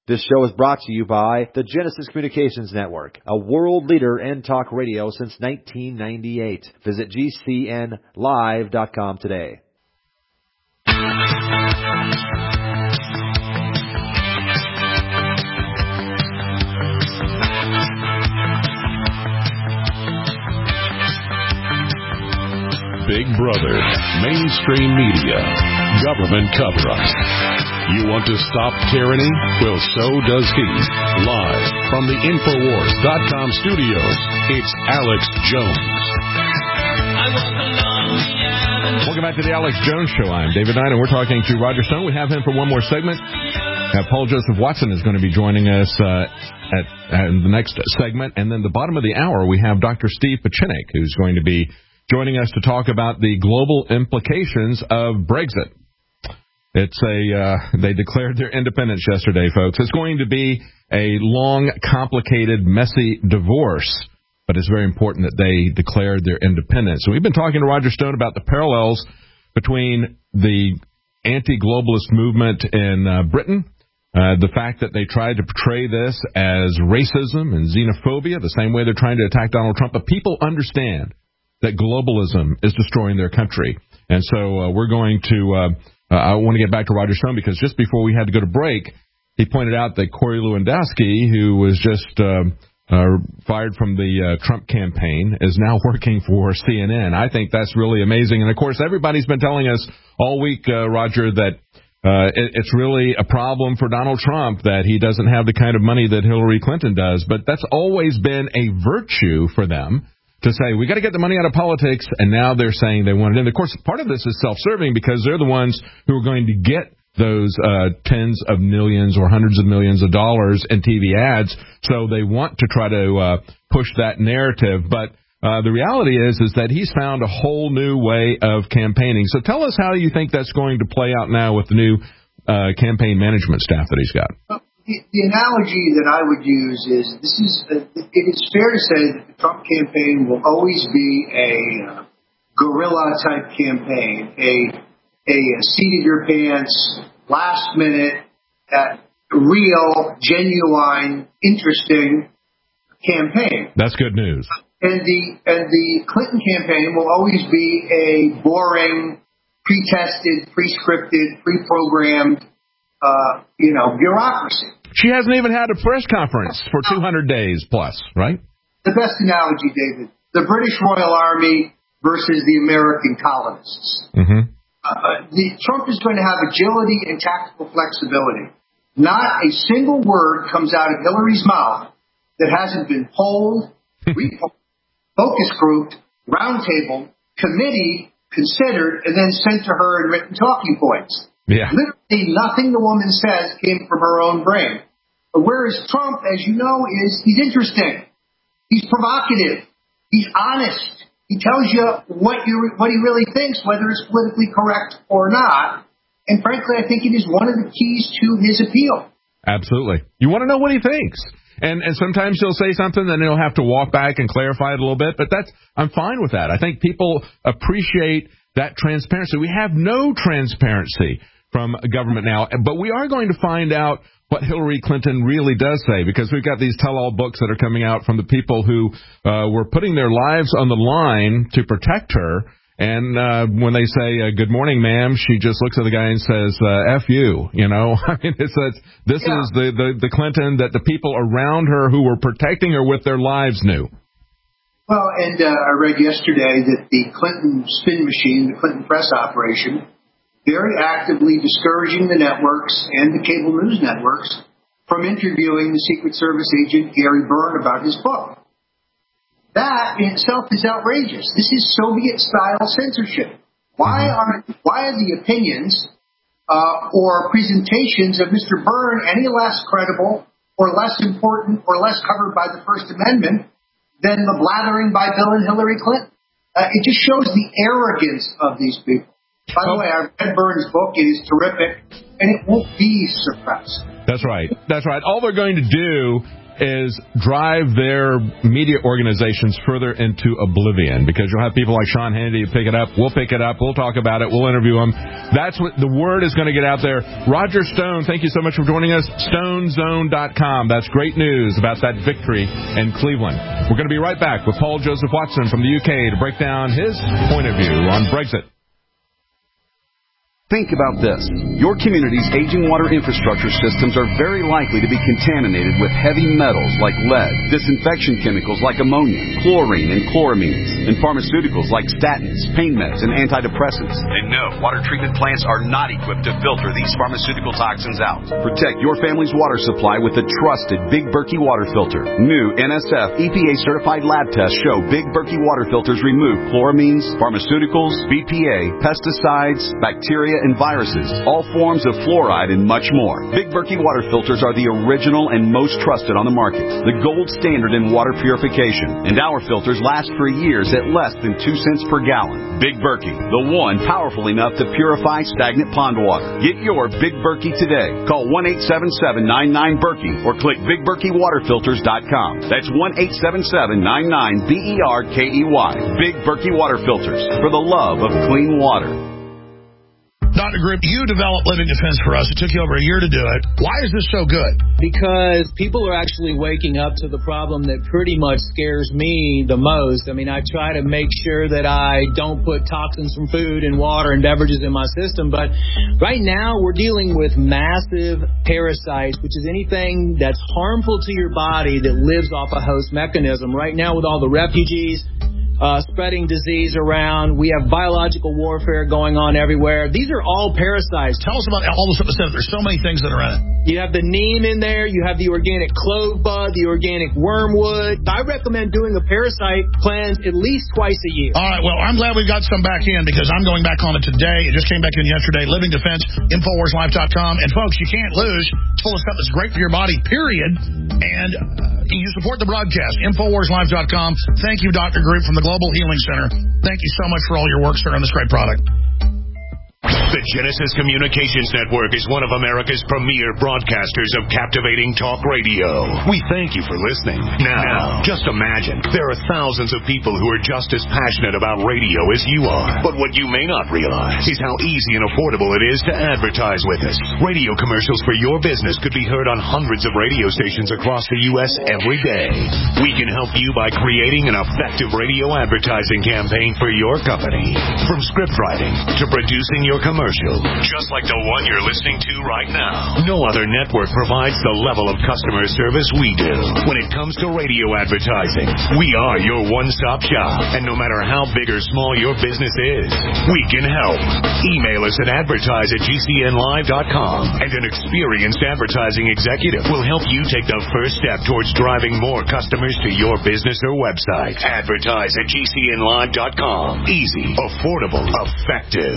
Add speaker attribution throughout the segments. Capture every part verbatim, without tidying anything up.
Speaker 1: This show is brought to you by the Genesis Communications Network, a world leader in talk radio since nineteen ninety-eight. Visit G C N live dot com today.
Speaker 2: Big Brother, mainstream media, government cover-ups. You want to stop tyranny? Well, so does he. Live from the Infowars dot com studios, it's Alex Jones.
Speaker 3: Welcome back to the Alex Jones Show. I'm David Knight, and we're talking to Roger Stone. We have him for one more segment. Uh, Paul Joseph Watson is going to be joining us uh, at, at the next segment. And then the bottom of the hour, we have Doctor Steve Pieczenik, who's going to be joining us to talk about the global implications of Brexit. It's a, uh, they declared their independence yesterday, folks. It's going to be a long, complicated, messy divorce, but it's very important that they declared their independence. So we've been talking to Roger Stone about the parallels between the anti-globalist movement in uh, Britain, uh, the fact that they tried to portray this as racism and xenophobia, the same way they're trying to attack Donald Trump, but people understand that globalism is destroying their country. And so uh, we're going to, uh, uh, I want to get back to Roger Stone, because just before we had to go to break, he pointed out that Corey Lewandowski, who was just uh, uh, fired from the uh, Trump campaign, is now working for C N N. I think that's really amazing. And, of course, everybody's been telling us all week, uh, Roger, that uh, it, it's really a problem for Donald Trump that he doesn't have the kind of money that Hillary Clinton does. But that's always been a virtue for them, to say, we got to get the money out of politics, and now they're saying they want it in. Of course, part of this is self-serving, because they're the ones who are going to get those uh, tens of millions or hundreds of millions of dollars in T V ads, so they want to try to uh, push that narrative. But uh, the reality is, is that he's found a whole new way of campaigning. So tell us how you think that's going to play out now with the new uh, campaign management staff that he's got.
Speaker 4: The, the analogy that I would use is this is a, it is fair to say that the Trump campaign will always be a uh, guerrilla type campaign, a a seat of your pants, last minute, uh, real, genuine, interesting campaign.
Speaker 3: That's good news.
Speaker 4: And the and the Clinton campaign will always be a boring, pre-tested, pre-scripted, pre-programmed, uh, you know, bureaucracy.
Speaker 3: She hasn't even had a press conference for two hundred days plus, right?
Speaker 4: The best analogy, David, the British Royal Army versus the American colonists. Mm-hmm. Uh, the Trump is going to have agility and tactical flexibility. Not a single word comes out of Hillary's mouth that hasn't been polled, repolled, focus grouped, roundtable, committee, considered, and then sent to her in written talking points.
Speaker 3: Yeah.
Speaker 4: Literally nothing the woman says came from her own brain. Whereas Trump, as you know, is he's interesting. He's provocative. He's honest. He tells you what you what he really thinks, whether it's politically correct or not. And frankly, I think it is one of the keys to his appeal.
Speaker 3: Absolutely. You want to know what he thinks. And and sometimes he'll say something, then he'll have to walk back and clarify it a little bit. But that's I'm fine with that. I think people appreciate that transparency. We have no transparency from government now, but we are going to find out what Hillary Clinton really does say, because we've got these tell-all books that are coming out from the people who uh, were putting their lives on the line to protect her. And uh, when they say, uh, good morning, ma'am, she just looks at the guy and says, uh, F you, you know. I mean, it's, it's, this yeah. is the, the, the Clinton that the people around her who were protecting her with their lives knew.
Speaker 4: Well, and uh, I read yesterday that the Clinton spin machine, the Clinton press operation, very actively discouraging the networks and the cable news networks from interviewing the Secret Service agent Gary Byrne about his book. That in itself is outrageous. This is Soviet-style censorship. Why are why are the opinions uh, or presentations of Mister Byrne any less credible or less important or less covered by the First Amendment than the blathering by Bill and Hillary Clinton? Uh, it just shows the arrogance of these people. By the way, I read Byrne's book. It is terrific, and it won't be suppressed.
Speaker 3: That's right. That's right. All they're going to do is drive their media organizations further into oblivion, because you'll have people like Sean Hannity pick it up. We'll pick it up. We'll talk about it. We'll interview them. That's what the word is going to get out there. Roger Stone, thank you so much for joining us. stone zone dot com. That's great news about that victory in Cleveland. We're going to be right back with Paul Joseph Watson from the U K to break down his point of view on Brexit.
Speaker 5: Think about this. Your community's aging water infrastructure systems are very likely to be contaminated with heavy metals like lead, disinfection chemicals like ammonia, chlorine and chloramines, and pharmaceuticals like statins, pain meds, and antidepressants. And no, water treatment plants are not equipped to filter these pharmaceutical toxins out. Protect your family's water supply with the trusted Big Berkey water filter. New N S F E P A-certified lab tests show Big Berkey water filters remove chloramines, pharmaceuticals, B P A, pesticides, bacteria, and viruses, all forms of fluoride, and much more. Big Berkey water filters are the original and most trusted on the market, the gold standard in water purification, and our filters last for years at less than two cents per gallon. Big Berkey, the one powerful enough to purify stagnant pond water. Get your Big Berkey today. Call one eight seven seven, nine nine, Berkey or click big berkey water filters dot com. That's one eight seven seven, nine nine, B E R K E Y. Big Berkey water filters, for the love of clean water.
Speaker 6: Doctor Group, you developed Living Defense for us. It took you over a year to do it. Why is this so good?
Speaker 7: Because people are actually waking up to the problem that pretty much scares me the most. I mean, I try to make sure that I don't put toxins from food and water and beverages in my system. But right now we're dealing with massive parasites, which is anything that's harmful to your body that lives off a host mechanism. Right now with all the refugees, Uh, spreading disease around. We have biological warfare going on everywhere. These are all parasites.
Speaker 6: Tell us about all the stuff that said there's so many things that are in it.
Speaker 7: You have the neem in there. You have the organic clove bud, the organic wormwood. I recommend doing a parasite cleanse at least twice a year.
Speaker 6: All right, well, I'm glad we got some back in because I'm going back on it today. It just came back in yesterday. Living Defense, Infowars Life dot com. And, folks, you can't lose. It's full of stuff that's great for your body, period. And uh, you support the broadcast, Infowars Life dot com. Thank you, Doctor Group from the Global Healing Center. Thank you so much for all your work, sir, on this great product.
Speaker 2: The Genesis Communications Network is one of America's premier broadcasters of captivating talk radio. We thank you for listening. Now, just imagine, there are thousands of people who are just as passionate about radio as you are. But what you may not realize is how easy and affordable it is to advertise with us. Radio commercials for your business could be heard on hundreds of radio stations across the U S every day. We can help you by creating an effective radio advertising campaign for your company. From script writing to producing your commercial, just like the one you're listening to right now. No other network provides the level of customer service we do. When it comes to radio advertising, we are your one-stop shop. And no matter how big or small your business is, we can help. Email us at advertise at G C N live dot com, and an experienced advertising executive will help you take the first step towards driving more customers to your business or website. Advertise at G C N live dot com. Easy, affordable, effective.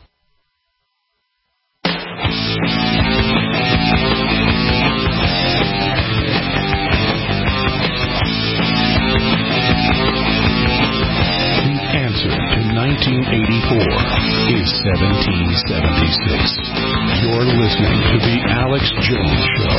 Speaker 2: nineteen eighty-four is seventeen seventy-six. You're listening to The Alex Jones Show.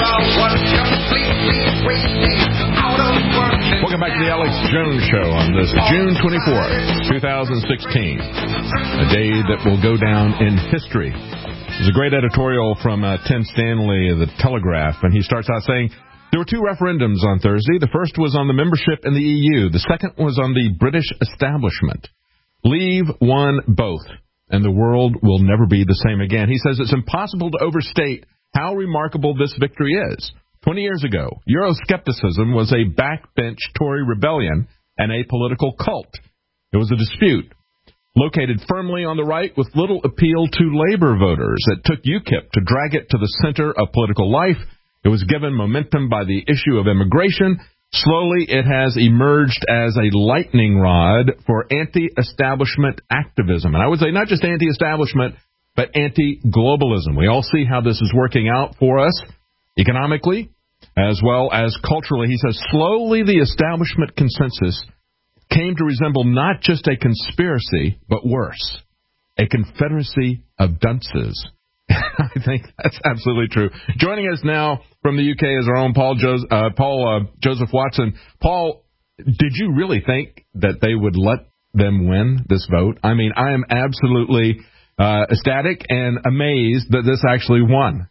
Speaker 3: Welcome back to The Alex Jones Show on this June twenty-fourth, twenty sixteen, a day that will go down in history. There's a great editorial from uh, Tim Stanley of The Telegraph, and he starts out saying, there were two referendums on Thursday. The first was on the membership in the E U. The second was on the British establishment. Leave won both, and the world will never be the same again. He says it's impossible to overstate how remarkable this victory is. Twenty years ago, Euroscepticism was a backbench Tory rebellion and a political cult. It was a dispute located firmly on the right with little appeal to labor voters. It took UKIP to drag it to the center of political life. It was given momentum by the issue of immigration. Slowly, it has emerged as a lightning rod for anti-establishment activism. And I would say not just anti-establishment, but anti-globalism. We all see how this is working out for us economically as well as culturally. He says, slowly the establishment consensus came to resemble not just a conspiracy, but worse, a confederacy of dunces. I think that's absolutely true. Joining us now from the U K is our own Paul, jo- uh, Paul uh, Joseph Watson. Paul, did you really think that they would let them win this vote? I mean, I am absolutely uh, ecstatic and amazed that this actually won.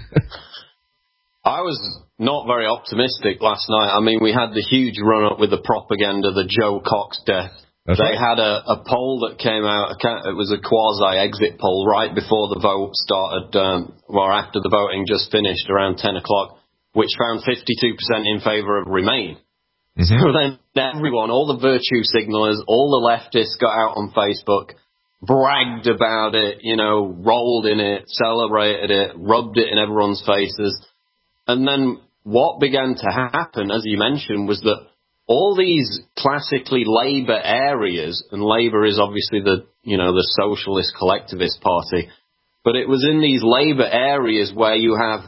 Speaker 8: I was not very optimistic last night. I mean, we had the huge run-up with the propaganda, the Joe Cox death. That's they right. had a, a poll that came out, it was a quasi-exit poll right before the vote started, um, or after the voting just finished around ten o'clock, which found fifty-two percent in favour of Remain. Mm-hmm. So then everyone, all the virtue signalers, all the leftists got out on Facebook, bragged about it, you know, rolled in it, celebrated it, rubbed it in everyone's faces. And then what began to happen, as you mentioned, was that all these classically Labour areas, and Labour is obviously the, you know, the socialist collectivist party, but it was in these Labour areas where you have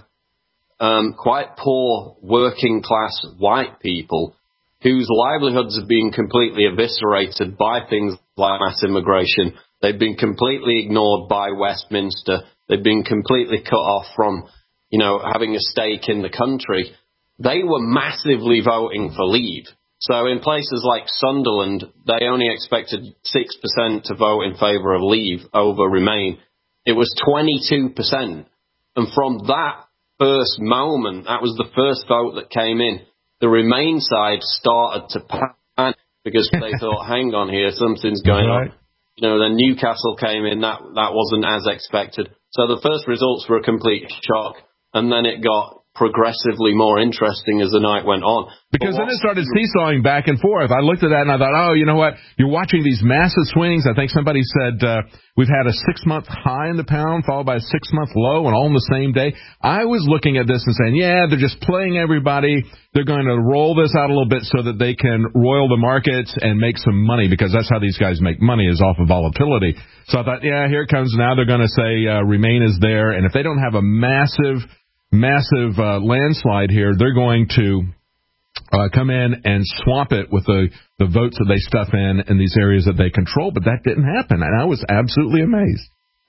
Speaker 8: um, quite poor working class white people whose livelihoods have been completely eviscerated by things like mass immigration. They've been completely ignored by Westminster. They've been completely cut off from, you know, having a stake in the country. They were massively voting for Leave. So in places like Sunderland, they only expected six percent to vote in favour of Leave over Remain. It was twenty-two percent. And from that first moment, that was the first vote that came in, the Remain side started to panic because they thought, hang on here, something's going right. on. You know, then Newcastle came in, that, that wasn't as expected. So the first results were a complete shock, and then it got progressively more interesting as the night went on.
Speaker 3: Because then it started seesawing back and forth. I looked at that and I thought, oh, you know what? You're watching these massive swings. I think somebody said uh, we've had a six-month high in the pound followed by a six-month low and all in the same day. I was looking at this and saying, yeah, they're just playing everybody. They're going to roll this out a little bit so that they can roil the markets and make some money, because that's how these guys make money, is off of volatility. So I thought, yeah, here it comes now. They're going to say uh, Remain is there. And if they don't have a massive massive uh, landslide here, they're going to uh, come in and swamp it with the, the votes that they stuff in in these areas that they control. But that didn't happen, and I was absolutely amazed.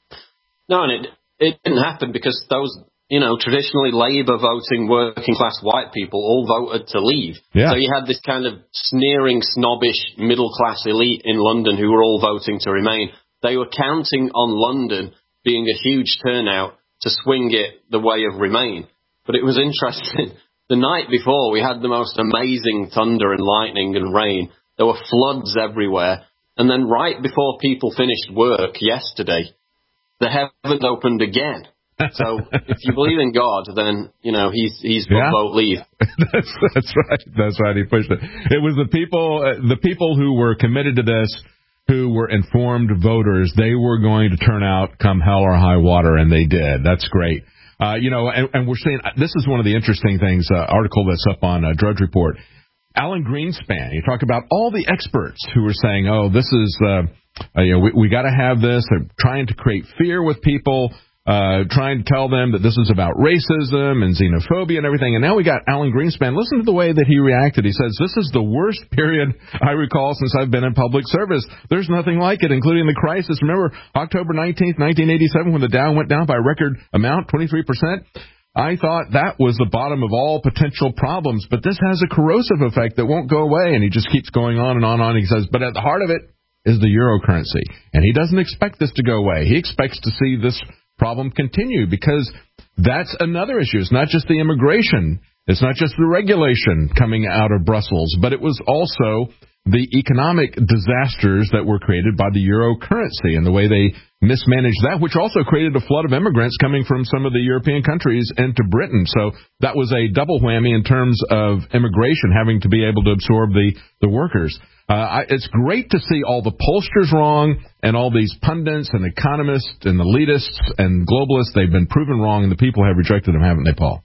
Speaker 8: No, and it, it didn't happen because those, you know, traditionally Labour voting working class white people all voted to Leave. Yeah. So you had this kind of sneering, snobbish middle class elite in London who were all voting to Remain. They were counting on London being a huge turnout to swing it the way of Remain. But it was interesting. The night before, we had the most amazing thunder and lightning and rain. There were floods everywhere. And then right before people finished work yesterday, the heavens opened again. So if you believe in God, then, you know, he's he's for yeah. vote Leave.
Speaker 3: that's, that's right. That's right. He pushed it. It was the people, uh, the people who were committed to this, who were informed voters. They were going to turn out come hell or high water, and they did. That's great. Uh, you know, and, and we're seeing, this is one of the interesting things, uh, article that's up on uh, Drudge Report. Alan Greenspan, you talk about all the experts who were saying, oh, this is, uh, uh, you know, we, we got to have this. They're trying to create fear with people. Uh, trying to tell them that this is about racism and xenophobia and everything. And now we got Alan Greenspan. Listen to the way that he reacted. He says, this is the worst period I recall since I've been in public service. There's nothing like it, including the crisis. Remember October nineteenth, nineteen eighty-seven, when the Dow went down by a record amount, twenty-three percent? I thought that was the bottom of all potential problems. But this has a corrosive effect that won't go away. And he just keeps going on and on and on. He says, but at the heart of it is the euro currency. And he doesn't expect this to go away. He expects to see this problem continue, because that's another issue. It's not just the immigration. It's not just the regulation coming out of Brussels, but it was also the economic disasters that were created by the euro currency and the way they mismanaged that, which also created a flood of immigrants coming from some of the European countries into Britain. So that was a double whammy in terms of immigration having to be able to absorb the, the workers. Uh, I, it's great to see all the pollsters wrong and all these pundits and economists and elitists and globalists. They've been proven wrong, and the people have rejected them, haven't they, Paul?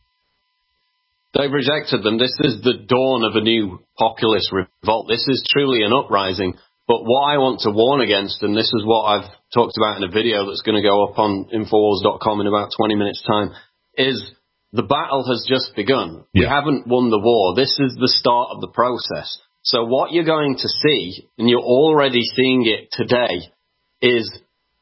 Speaker 8: They've rejected them. This is the dawn of a new populist revolt. This is truly an uprising. But what I want to warn against, and this is what I've talked about in a video that's going to go up on Infowars dot com in about twenty minutes' time, is the battle has just begun. Yeah. We haven't won the war. This is the start of the process. So what you're going to see, and you're already seeing it today, is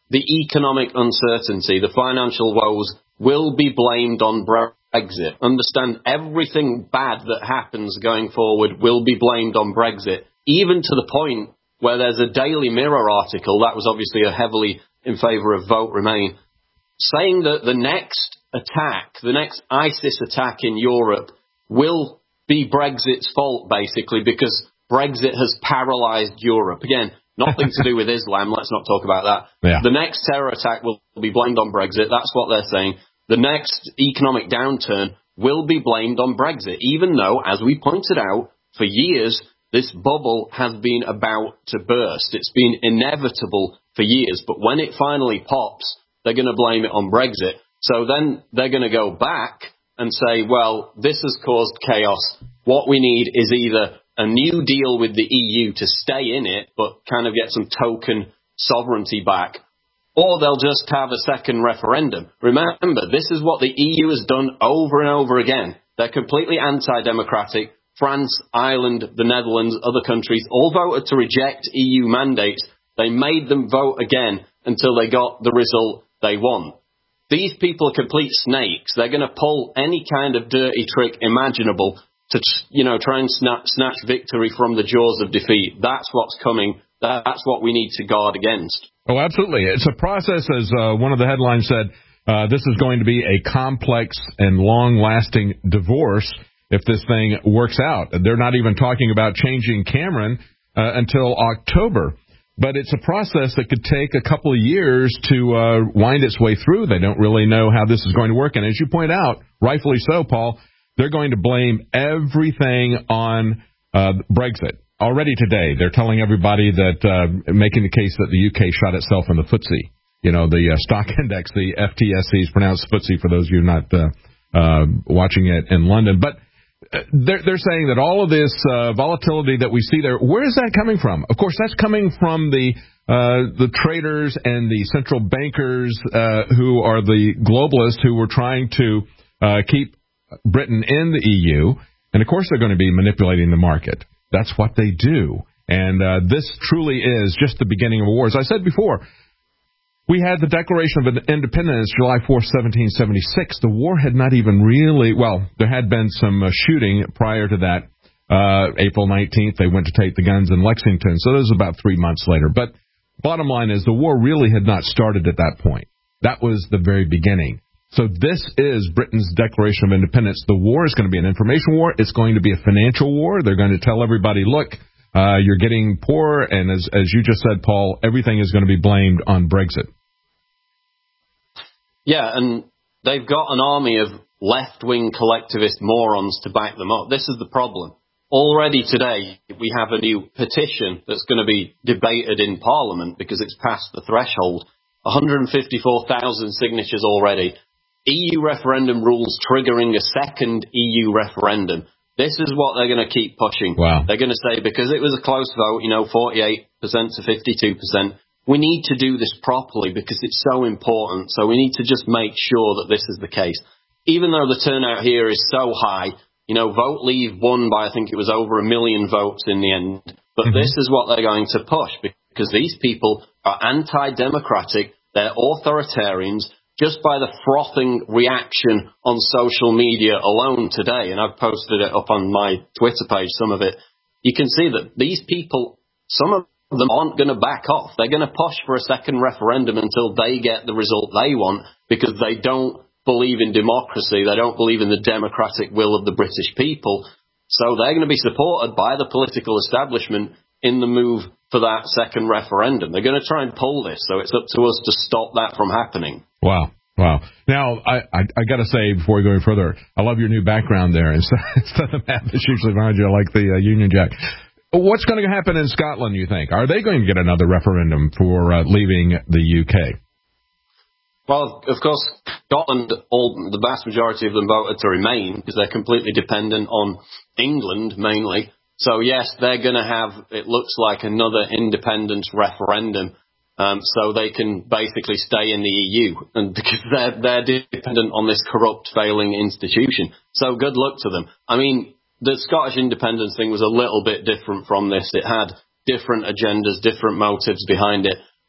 Speaker 8: the economic uncertainty, the financial woes will be blamed on Brexit. Understand, everything bad that happens going forward will be blamed on Brexit, even to the point where there's a Daily Mirror article, that was obviously a heavily in favour of vote Remain, saying that the next attack, the next ISIS attack in Europe will be Brexit's fault, basically, because Brexit has paralysed Europe. Again, nothing to do with Islam. Let's not talk about that. Yeah. The next terror attack will be blamed on Brexit. That's what they're saying. The next economic downturn will be blamed on Brexit, even though, as we pointed out, for years, this bubble has been about to burst. It's been inevitable for years. But when it finally pops, they're going to blame it on Brexit. So then they're going to go back and say, well, this has caused chaos. What we need is either a new deal with the E U to stay in it, but kind of get some token sovereignty back, or they'll just have a second referendum. Remember, this is what the E U has done over and over again. They're completely anti-democratic. France, Ireland, the Netherlands, other countries all voted to reject E U mandates. They made them vote again until they got the result they want. These people are complete snakes. They're going to pull any kind of dirty trick imaginable to, you know, try and snatch, snatch victory from the jaws of defeat. That's what's coming. That's what we need to guard against.
Speaker 3: Oh, absolutely. It's a process, as uh, one of the headlines said, uh, this is going to be a complex and long-lasting divorce if this thing works out. They're not even talking about changing Cameron uh, until October. But it's a process that could take a couple of years to uh, wind its way through. They don't really know how this is going to work. And as you point out, rightfully so, Paul, they're going to blame everything on uh, Brexit. Already today, they're telling everybody that, uh, making the case that the U K shot itself in the footsie. You know, the uh, stock index, the F T S E is pronounced footsie for those of you not uh, uh, watching it in London. But They're, they're saying that all of this uh, volatility that we see there, where is that coming from? Of course, that's coming from the uh, the traders and the central bankers uh, who are the globalists who were trying to uh, keep Britain in the E U. And, of course, they're going to be manipulating the market. That's what they do. And uh, this truly is just the beginning of a war. As I said before, we had the Declaration of Independence, July fourth, seventeen seventy-six. The war had not even really, well, there had been some uh, shooting prior to that. Uh, April nineteenth, they went to take the guns in Lexington. So this was about three months later. But bottom line is the war really had not started at that point. That was the very beginning. So this is Britain's Declaration of Independence. The war is going to be an information war. It's going to be a financial war. They're going to tell everybody, look, Uh, you're getting poorer, and as as you just said, Paul, everything is going to be blamed on Brexit.
Speaker 8: Yeah, and they've got an army of left-wing collectivist morons to back them up. This is the problem. Already today, we have a new petition that's going to be debated in Parliament because it's past the threshold. one hundred fifty-four thousand signatures already. E U referendum rules triggering a second E U referendum. This is what they're going to keep pushing.
Speaker 3: Wow.
Speaker 8: They're going to say, because it was a close vote, you know, forty-eight percent to fifty-two percent, we need to do this properly because it's so important. So we need to just make sure that this is the case. Even though the turnout here is so high, you know, Vote Leave won by, I think it was over a million votes in the end. But mm-hmm. this is what they're going to push because these people are anti-democratic. They're authoritarians. Just by the frothing reaction on social media alone today, and I've posted it up on my Twitter page, some of it, you can see that these people, some of them aren't going to back off. They're going to push for a second referendum until they get the result they want because they don't believe in democracy. They don't believe in the democratic will of the British people. So they're going to be supported by the political establishment in the move for that second referendum. They're going to try and pull this, so it's up to us to stop that from happening.
Speaker 3: Wow. Wow. Now, I, I, I got to say, before we go any further, I love your new background there. Instead, instead of the map that's usually behind you, I like the uh, Union Jack. What's going to happen in Scotland, you think? Are they going to get another referendum for uh, leaving the U K?
Speaker 8: Well, of course, Scotland, all, the vast majority of them voted to remain because they're completely dependent on England, mainly. So, yes, they're going to have, it looks like, another independence referendum. Um, so they can basically stay in the E U, and because they're they're dependent on this corrupt, failing institution. So good luck to them. I mean, the Scottish independence thing was a little bit different from this. It had different agendas, different motives behind it.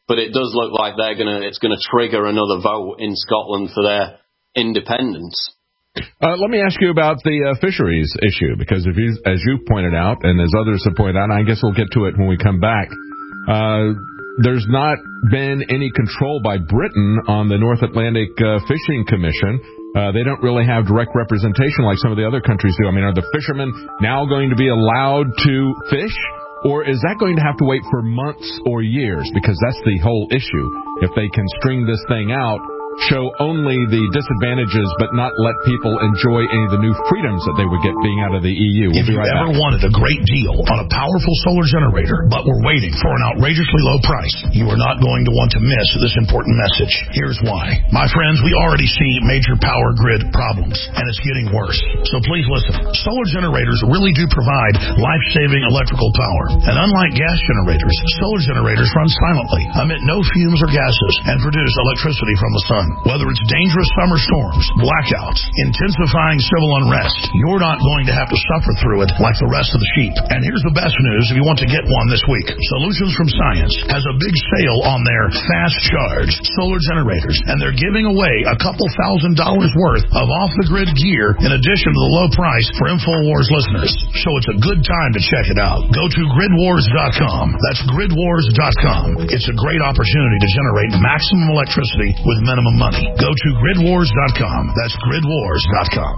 Speaker 8: but it does look like they're gonna it's gonna trigger another vote in Scotland for their independence.
Speaker 3: Uh, let me ask you about the uh, fisheries issue, because if you, as you pointed out, and as others have pointed out, and I guess we'll get to it when we come back, uh, there's not been any control by Britain on the North Atlantic uh, Fishing Commission. Uh, they don't really have direct representation like some of the other countries do. I mean, are the fishermen now going to be allowed to fish, or is that going to have to wait for months or years? Because that's the whole issue. If they can string this thing out, show only the disadvantages, but not let people enjoy any of the new freedoms that they would get being out of the E U. We'll
Speaker 6: if you
Speaker 3: right
Speaker 6: ever
Speaker 3: back.
Speaker 6: wanted a great deal on a powerful solar generator, but were waiting for an outrageously low price, you are not going to want to miss this important message. Here's why. My friends, we already see major power grid problems, and it's getting worse. So please listen. Solar generators really do provide life-saving electrical power. And unlike gas generators, solar generators run silently, emit no fumes or gases, and produce electricity from the sun. Whether it's dangerous summer storms, blackouts, intensifying civil unrest, you're not going to have to suffer through it like the rest of the sheep. And here's the best news if you want to get one this week. Solutions from Science has a big sale on their fast charge solar generators, and they're giving away a couple thousand dollars worth of off-the-grid gear in addition to the low price for InfoWars listeners. So it's a good time to check it out. Go to grid wars dot com. That's grid wars dot com. It's a great opportunity to generate maximum electricity with minimum money. Go to grid wars dot com. That's grid wars dot com.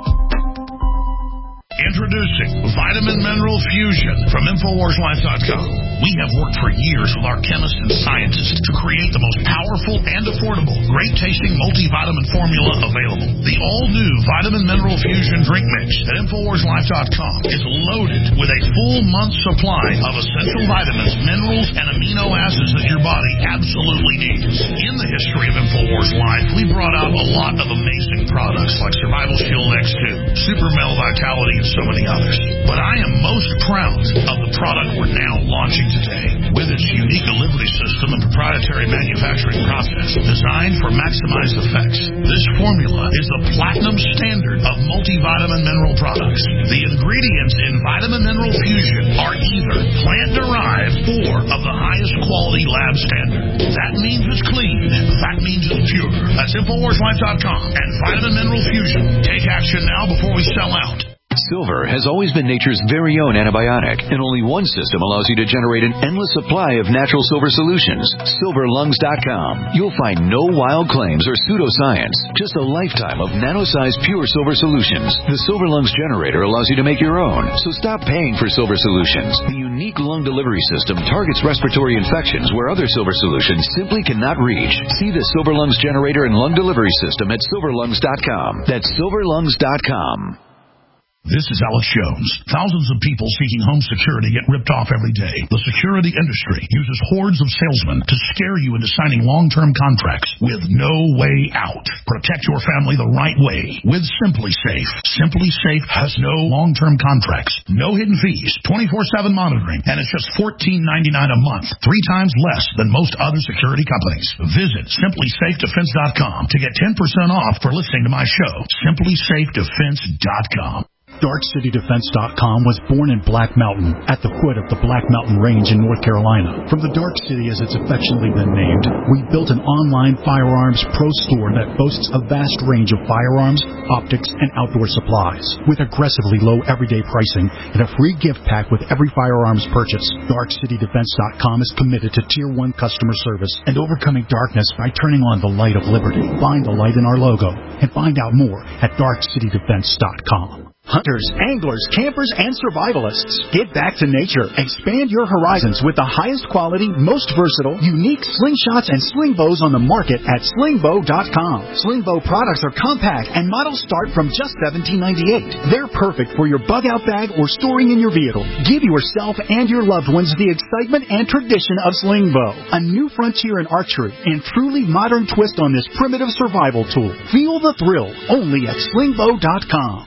Speaker 6: Introducing Vitamin Mineral Fusion from InfoWars Life dot com. We have worked for years with our chemists and scientists to create the most powerful and affordable, great-tasting multivitamin formula available. The all-new Vitamin Mineral Fusion drink mix at InfoWars Life dot com is loaded with a full month's supply of essential vitamins, minerals, and amino acids that your body absolutely needs. In the history of InfoWars Life, we brought out a lot of amazing products like Survival Shield X two, Super Male Vitality, and so many others. But I am most proud of the product we're now launching today. With its unique delivery system and proprietary manufacturing process designed for maximized effects, this formula is the platinum standard of multivitamin mineral products. The ingredients in Vitamin Mineral Fusion are either plant-derived or of the highest quality lab standard. That means it's clean. That means it's pure. That's InfoWars Life dot com and Vitamin Mineral Fusion. Take action now before we sell out.
Speaker 9: Silver has always been nature's very own antibiotic, and only one system allows you to generate an endless supply of natural silver solutions. silver lungs dot com. You'll find no wild claims or pseudoscience, just a lifetime of nano-sized pure silver solutions. The Silver Lungs generator allows you to make your own, so stop paying for silver solutions. The unique lung delivery system targets respiratory infections where other silver solutions simply cannot reach. See the Silver Lungs generator and lung delivery system at silver lungs dot com. That's silver lungs dot com.
Speaker 6: This is Alex Jones. Thousands of people seeking home security get ripped off every day. The security industry uses hordes of salesmen to scare you into signing long-term contracts with no way out. Protect your family the right way with SimpliSafe. SimpliSafe has no long-term contracts, no hidden fees, twenty-four seven monitoring, and it's just fourteen ninety-nine a month, three times less than most other security companies. Visit simply safe defense dot com to get ten percent off for listening to my show. simply safe defense dot com.
Speaker 10: Dark City Defense dot com was born in Black Mountain, at the foot of the Black Mountain Range in North Carolina. From the Dark City, as it's affectionately been named, we built an online firearms pro store that boasts a vast range of firearms, optics, and outdoor supplies. With aggressively low everyday pricing and a free gift pack with every firearms purchase, Dark City Defense dot com is committed to Tier one customer service and overcoming darkness by turning on the light of liberty. Find the light in our logo and find out more at Dark City Defense dot com. Hunters, anglers, campers, and survivalists, get back to nature. Expand your horizons with the highest quality, most versatile, unique slingshots and sling bows on the market at sling bow dot com. Sling bow products are compact and models start from just seventeen ninety-eight. They're perfect for your bug out bag or storing in your vehicle. Give yourself and your loved ones the excitement and tradition of sling bow, a new frontier in archery and truly modern twist on this primitive survival tool. Feel the thrill only at sling bow dot com.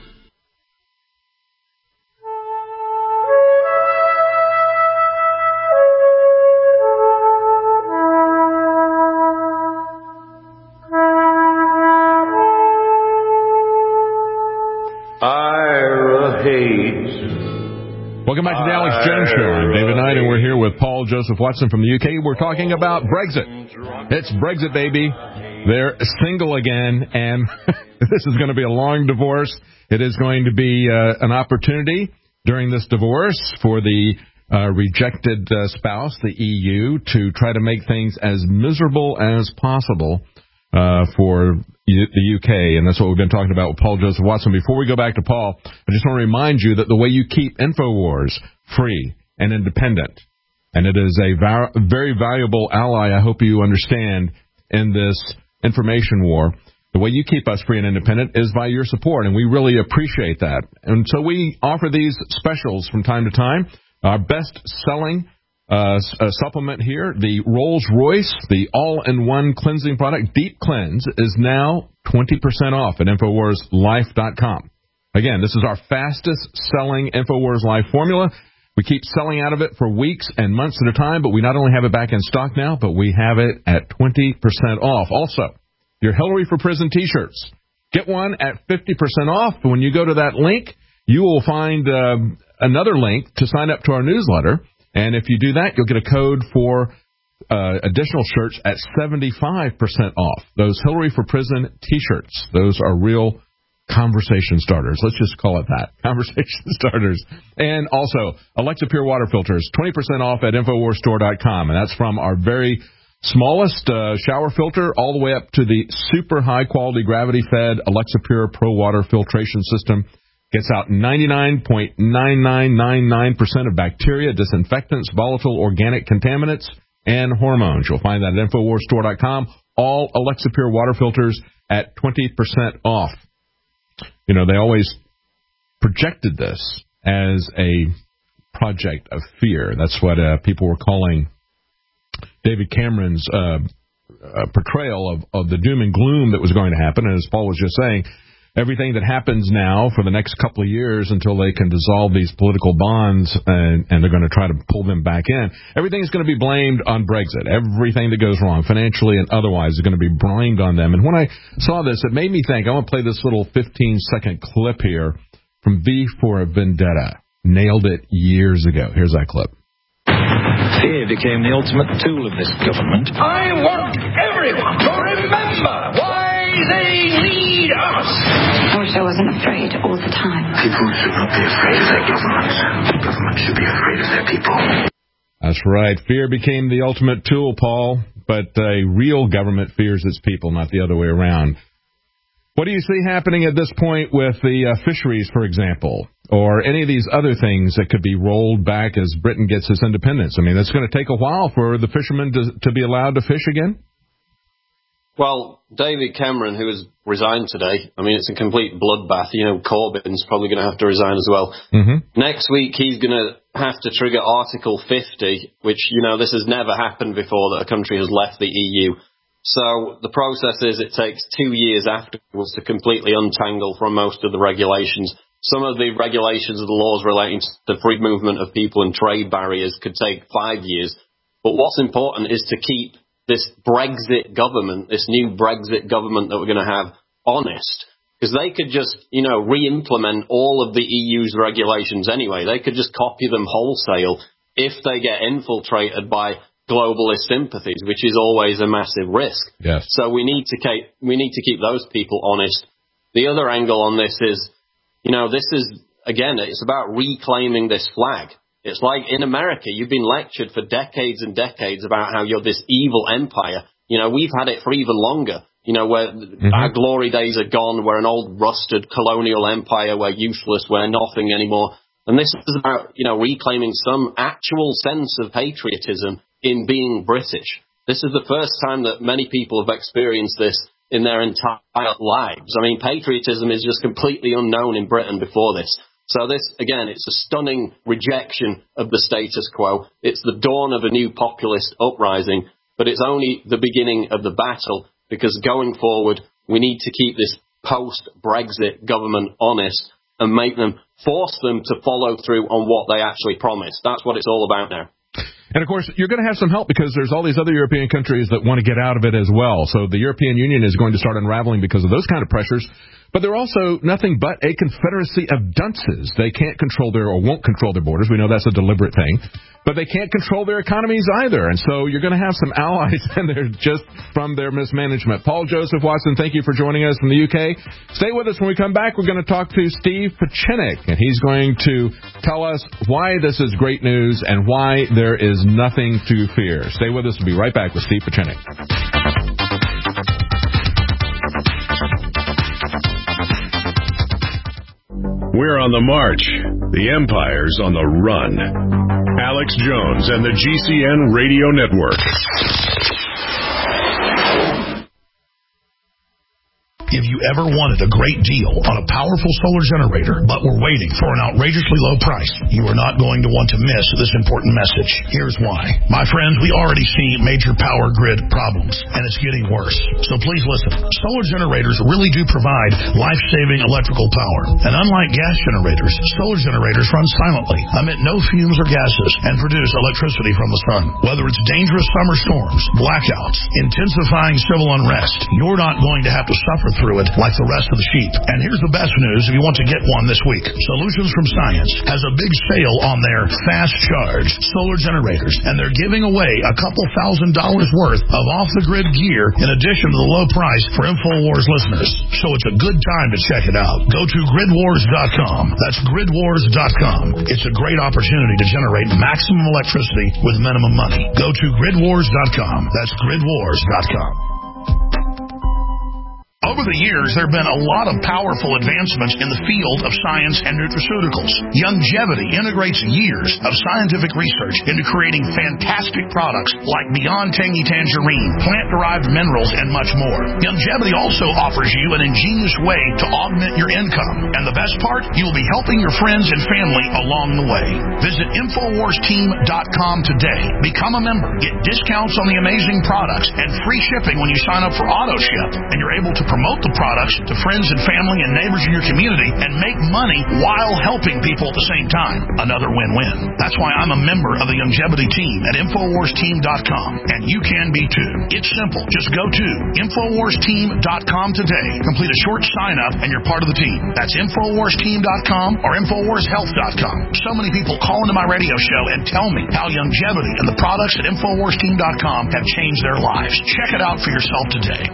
Speaker 11: Ira hates
Speaker 3: Welcome back to the Alex Jones Show. I'm David Knight, and we're here with Paul Joseph Watson from the U K. We're talking about Brexit. It's Brexit, baby. They're single again, and this is going to be a long divorce. It is going to be uh, an opportunity during this divorce for the uh, rejected uh, spouse, the E U, to try to make things as miserable as possible uh, for U- the U K, and that's what we've been talking about with Paul Joseph Watson. Before we go back to Paul, I just want to remind you that the way you keep InfoWars free and independent, and it is a var- very valuable ally, I hope you understand, in this information war. The way you keep us free and independent is by your support, and we really appreciate that. And so we offer these specials from time to time. Our best-selling uh, uh, supplement here, the Rolls-Royce, the all-in-one cleansing product, Deep Cleanse, is now twenty percent off at InfoWars Life dot com. Again, this is our fastest-selling InfoWars Life formula. We keep selling out of it for weeks and months at a time, but we not only have it back in stock now, but we have it at twenty percent off. Also, your Hillary for Prison T-shirts. Get one at fifty percent off. When you go to that link, you will find uh, another link to sign up to our newsletter. And if you do that, you'll get a code for uh, additional shirts at seventy-five percent off. Those Hillary for Prison T-shirts. Those are real conversation starters. Let's just call it that. Conversation starters. And also, Alexa Pure Water Filters, twenty percent off at InfoWars Store dot com. And that's from our very smallest uh, shower filter all the way up to the super high-quality gravity-fed Alexa Pure Pro Water Filtration System. Gets out ninety-nine point nine nine nine nine percent of bacteria, disinfectants, volatile organic contaminants, and hormones. You'll find that at InfoWars Store dot com. All Alexa Pure water filters at twenty percent off. You know, they always projected this as a project of fear. That's what uh, people were calling David Cameron's uh, uh, portrayal of, of the doom and gloom that was going to happen. And as Paul was just saying, everything that happens now for the next couple of years until they can dissolve these political bonds and, and they're going to try to pull them back in, everything is going to be blamed on Brexit. Everything that goes wrong, financially and otherwise, is going to be blamed on them. And when I saw this, it made me think. I want to play this little fifteen-second clip here from V for Vendetta. Nailed it years ago. Here's that clip.
Speaker 11: Fear became the ultimate tool of this government. I want everyone to remember why they need us.
Speaker 12: I wish I wasn't afraid all the time.
Speaker 11: People should not be afraid of their government. The government should be afraid of their people.
Speaker 3: That's right. Fear became the ultimate tool, Paul. But a real government fears its people, not the other way around. What do you see happening at this point with the uh, fisheries, for example, or any of these other things that could be rolled back as Britain gets its independence? I mean, it's going to take a while for the fishermen to, to be allowed to fish again?
Speaker 8: Well, David Cameron, who has resigned today, I mean, it's a complete bloodbath. You know, Corbyn's probably going to have to resign as well.
Speaker 3: Mm-hmm.
Speaker 8: Next week, he's going to have to trigger Article fifty, which, you know, this has never happened before that a country has left the E U. So the process is it takes two years afterwards to completely untangle from most of the regulations. Some of the regulations of the laws relating to the free movement of people and trade barriers could take five years. But what's important is to keep this Brexit government, this new Brexit government that we're going to have, honest. Because they could just, you know, re-implement all of the E U's regulations anyway. They could just copy them wholesale if they get infiltrated by globalist sympathies, which is always a massive risk.
Speaker 3: Yes.
Speaker 8: So we need to keep we need to keep those people honest. The other angle on this is, you know, this is, again, it's about reclaiming this flag. It's like in America, you've been lectured for decades and decades about how you're this evil empire. You know, we've had it for even longer, you know, where mm-hmm. our glory days are gone. We're an old rusted colonial empire. We're useless. We're nothing anymore. And this is about, you know, reclaiming some actual sense of patriotism in being British. This is the first time that many people have experienced this in their entire lives. I mean, patriotism is just completely unknown in Britain before this. So this, again, it's a stunning rejection of the status quo. It's the dawn of a new populist uprising, but it's only the beginning of the battle, because going forward, we need to keep this post-Brexit government honest and make them, force them to follow through on what they actually promised. That's what it's all about now.
Speaker 3: And, of course, you're going to have some help because there's all these other European countries that want to get out of it as well. So the European Union is going to start unraveling because of those kind of pressures. But they're also nothing but a confederacy of dunces. They can't control their, or won't control their borders. We know that's a deliberate thing. But they can't control their economies either. And so you're going to have some allies in there just from their mismanagement. Paul Joseph Watson, thank you for joining us from the U K. Stay with us when we come back. We're going to talk to Steve Pieczenik, and he's going to tell us why this is great news and why there is nothing to fear. Stay with us. We'll be right back with Steve Pieczenik.
Speaker 2: We're on the march. The Empire's on the run. Alex Jones and the G C N Radio Network.
Speaker 6: If you ever wanted a great deal on a powerful solar generator, but were waiting for an outrageously low price, you are not going to want to miss this important message. Here's why. My friends, we already see major power grid problems, and it's getting worse. So please listen. Solar generators really do provide life-saving electrical power. And unlike gas generators, solar generators run silently, emit no fumes or gases, and produce electricity from the sun. Whether it's dangerous summer storms, blackouts, intensifying civil unrest, you're not going to have to suffer through it like the rest of the sheep. And here's the best news if you want to get one this week. Solutions from Science has a big sale on their fast charge solar generators, and they're giving away a couple thousand dollars worth of off-the-grid gear in addition to the low price for InfoWars listeners. So it's a good time to check it out. Go to grid wars dot com. That's grid wars dot com. It's a great opportunity to generate maximum electricity with minimum money. Go to grid wars dot com. That's grid wars dot com. Over the years, there have been a lot of powerful advancements in the field of science and nutraceuticals. Youngevity integrates years of scientific research into creating fantastic products like Beyond Tangy Tangerine, plant-derived minerals, and much more. Youngevity also offers you an ingenious way to augment your income. And the best part, you will be helping your friends and family along the way. Visit infowars team dot com today. Become a member, get discounts on the amazing products, and free shipping when you sign up for AutoShip. And you're able to promote the products to friends and family and neighbors in your community and make money while helping people at the same time. Another win-win. That's why I'm a member of the Youngevity team at infowars team dot com, and you can be too. It's simple. Just go to infowars team dot com today. Complete a short sign-up and you're part of the team. That's infowars team dot com or infowars health dot com. So many people call into my radio show and tell me how Youngevity and the products at infowars team dot com have changed their lives. Check it out for yourself today.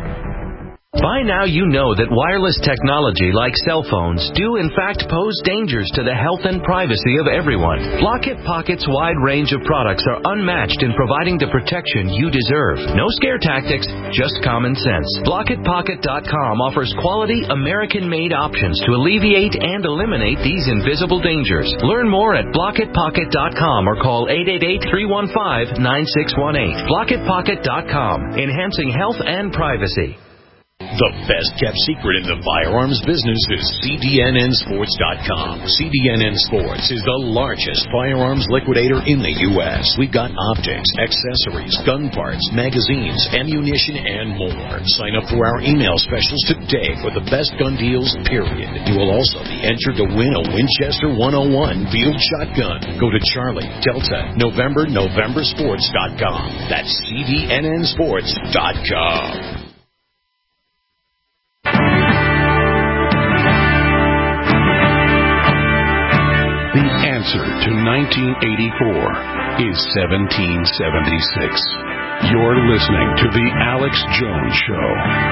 Speaker 13: By now you know that wireless technology like cell phones do in fact pose dangers to the health and privacy of everyone. Blockit Pocket's wide range of products are unmatched in providing the protection you deserve. No scare tactics, just common sense. Blockit Pocket dot com offers quality American-made options to alleviate and eliminate these invisible dangers. Learn more at Blockit Pocket dot com or call eight eight eight, three one five, nine six one eight. Blockit Pocket dot com, enhancing health and privacy.
Speaker 14: The best-kept secret in the firearms business is C D N N sports dot com. C D N N Sports is the largest firearms liquidator in the U S We've got optics, accessories, gun parts, magazines, ammunition, and more. Sign up for our email specials today for the best gun deals, period. You will also be entered to win a Winchester one oh one field shotgun. Go to Charlie, Delta, November, November sports dot com. That's C D N N sports dot com.
Speaker 2: The answer to nineteen eighty-four is seventeen seventy-six. You're listening to The Alex Jones Show.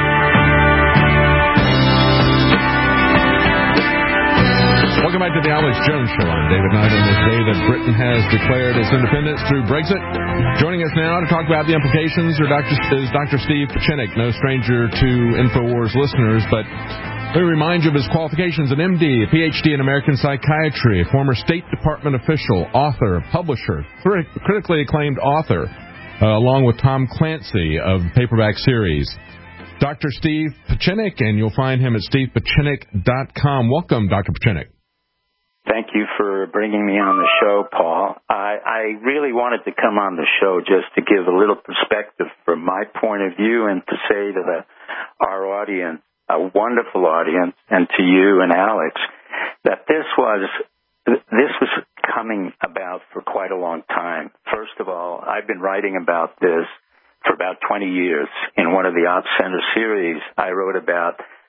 Speaker 3: Welcome back to The Alex Jones Show. I'm David Knight on this day that Britain has declared its independence through Brexit. Joining us now to talk about the implications are Doctor is Doctor Steve Pieczenik, no stranger to InfoWars listeners, but let me remind you of his qualifications: an M D, a P H D in American psychiatry, a former State Department official, author, publisher, crit- critically acclaimed author, uh, along with Tom Clancy of the paperback series. Doctor Steve Pieczenik, and you'll find him at steve pieczenik dot com. Welcome, Doctor Pieczenik.
Speaker 15: Thank you for bringing me on the show, Paul. I, I really wanted to come on the show just to give a little perspective from my point of view and to say to the, our audience, a wonderful audience, and to you and Alex, that this was this was coming about for quite a long time. First of all, I've been writing about this for about twenty years. In one of the Op Center series, I wrote about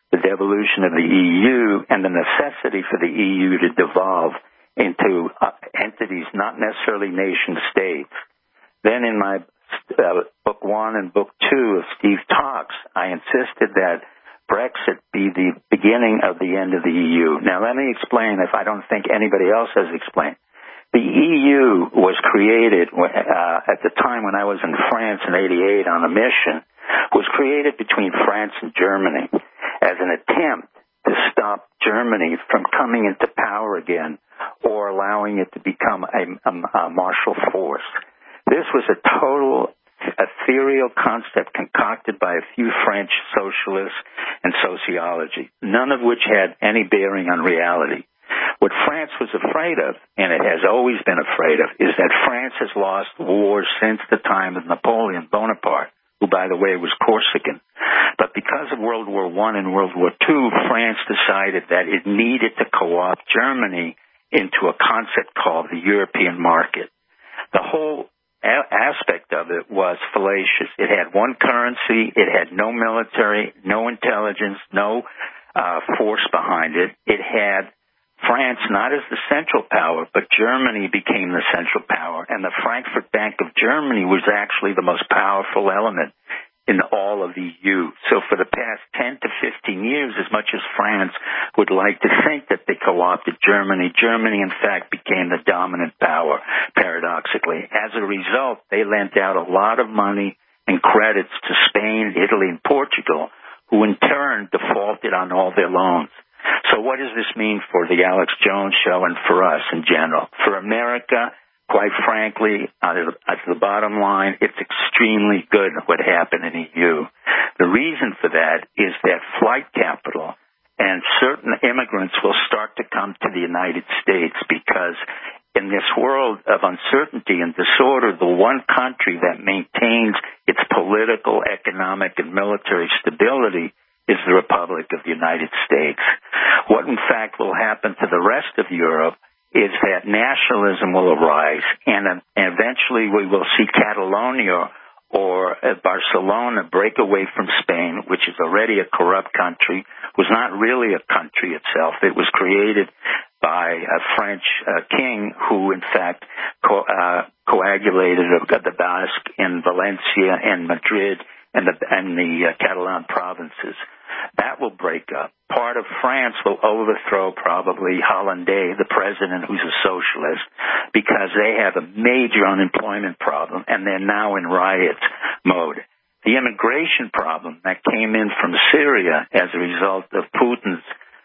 Speaker 15: the devolution of the E U, and the necessity for the E U to devolve into uh, entities, not necessarily nation states. Then in my uh, book one and book two of Steve Talks, I insisted that Brexit be the beginning of the end of the E U. Now, let me explain, if I don't think anybody else has explained. The E U was created uh, at the time when I was in France in eighty-eight on a mission, was created between France and Germany as an attempt to stop Germany from coming into power again or allowing it to become a, a, a martial force. This was a total ethereal concept concocted by a few French socialists and sociology, none of which had any bearing on reality. What France was afraid of, and it has always been afraid of, is that France has lost wars since the time of Napoleon Bonaparte, who, by the way, was Corsican. But because of World War One and World War Two, France decided that it needed to co-opt Germany into a concept called the European market. The whole aspect of it was fallacious. It had one currency. It had no military, no intelligence, no uh, force behind it. It had France not as the central power, but Germany became the central power. And the Frankfurt Bank of Germany was actually the most powerful element in all of the E U. So for the past ten to fifteen years, as much as France would like to think that they co-opted Germany, Germany, in fact, became the dominant power, paradoxically. As a result, they lent out a lot of money and credits to Spain, Italy, and Portugal, who in turn defaulted on all their loans. So what does this mean for the Alex Jones Show and for us in general? For America, quite frankly, at the bottom line, it's extremely good what happened in the E U. The reason for that is that flight capital and certain immigrants will start to come to the United States because in this world of uncertainty and disorder, the one country that maintains its political, economic, and military stability is the Republic of the United States. What, in fact, will happen to the rest of Europe is that nationalism will arise, and eventually we will see Catalonia or Barcelona break away from Spain, which is already a corrupt country, was not really a country itself. It was created by a French uh, king who, in fact, co- uh, coagulated the Basque in Valencia and Madrid and the, and the uh, Catalan provinces. That will break up. Part of France will overthrow probably Hollandais, the president who's a socialist, because they have a major unemployment problem and they're now in riot mode. The immigration problem that came in from Syria as a result of Putin's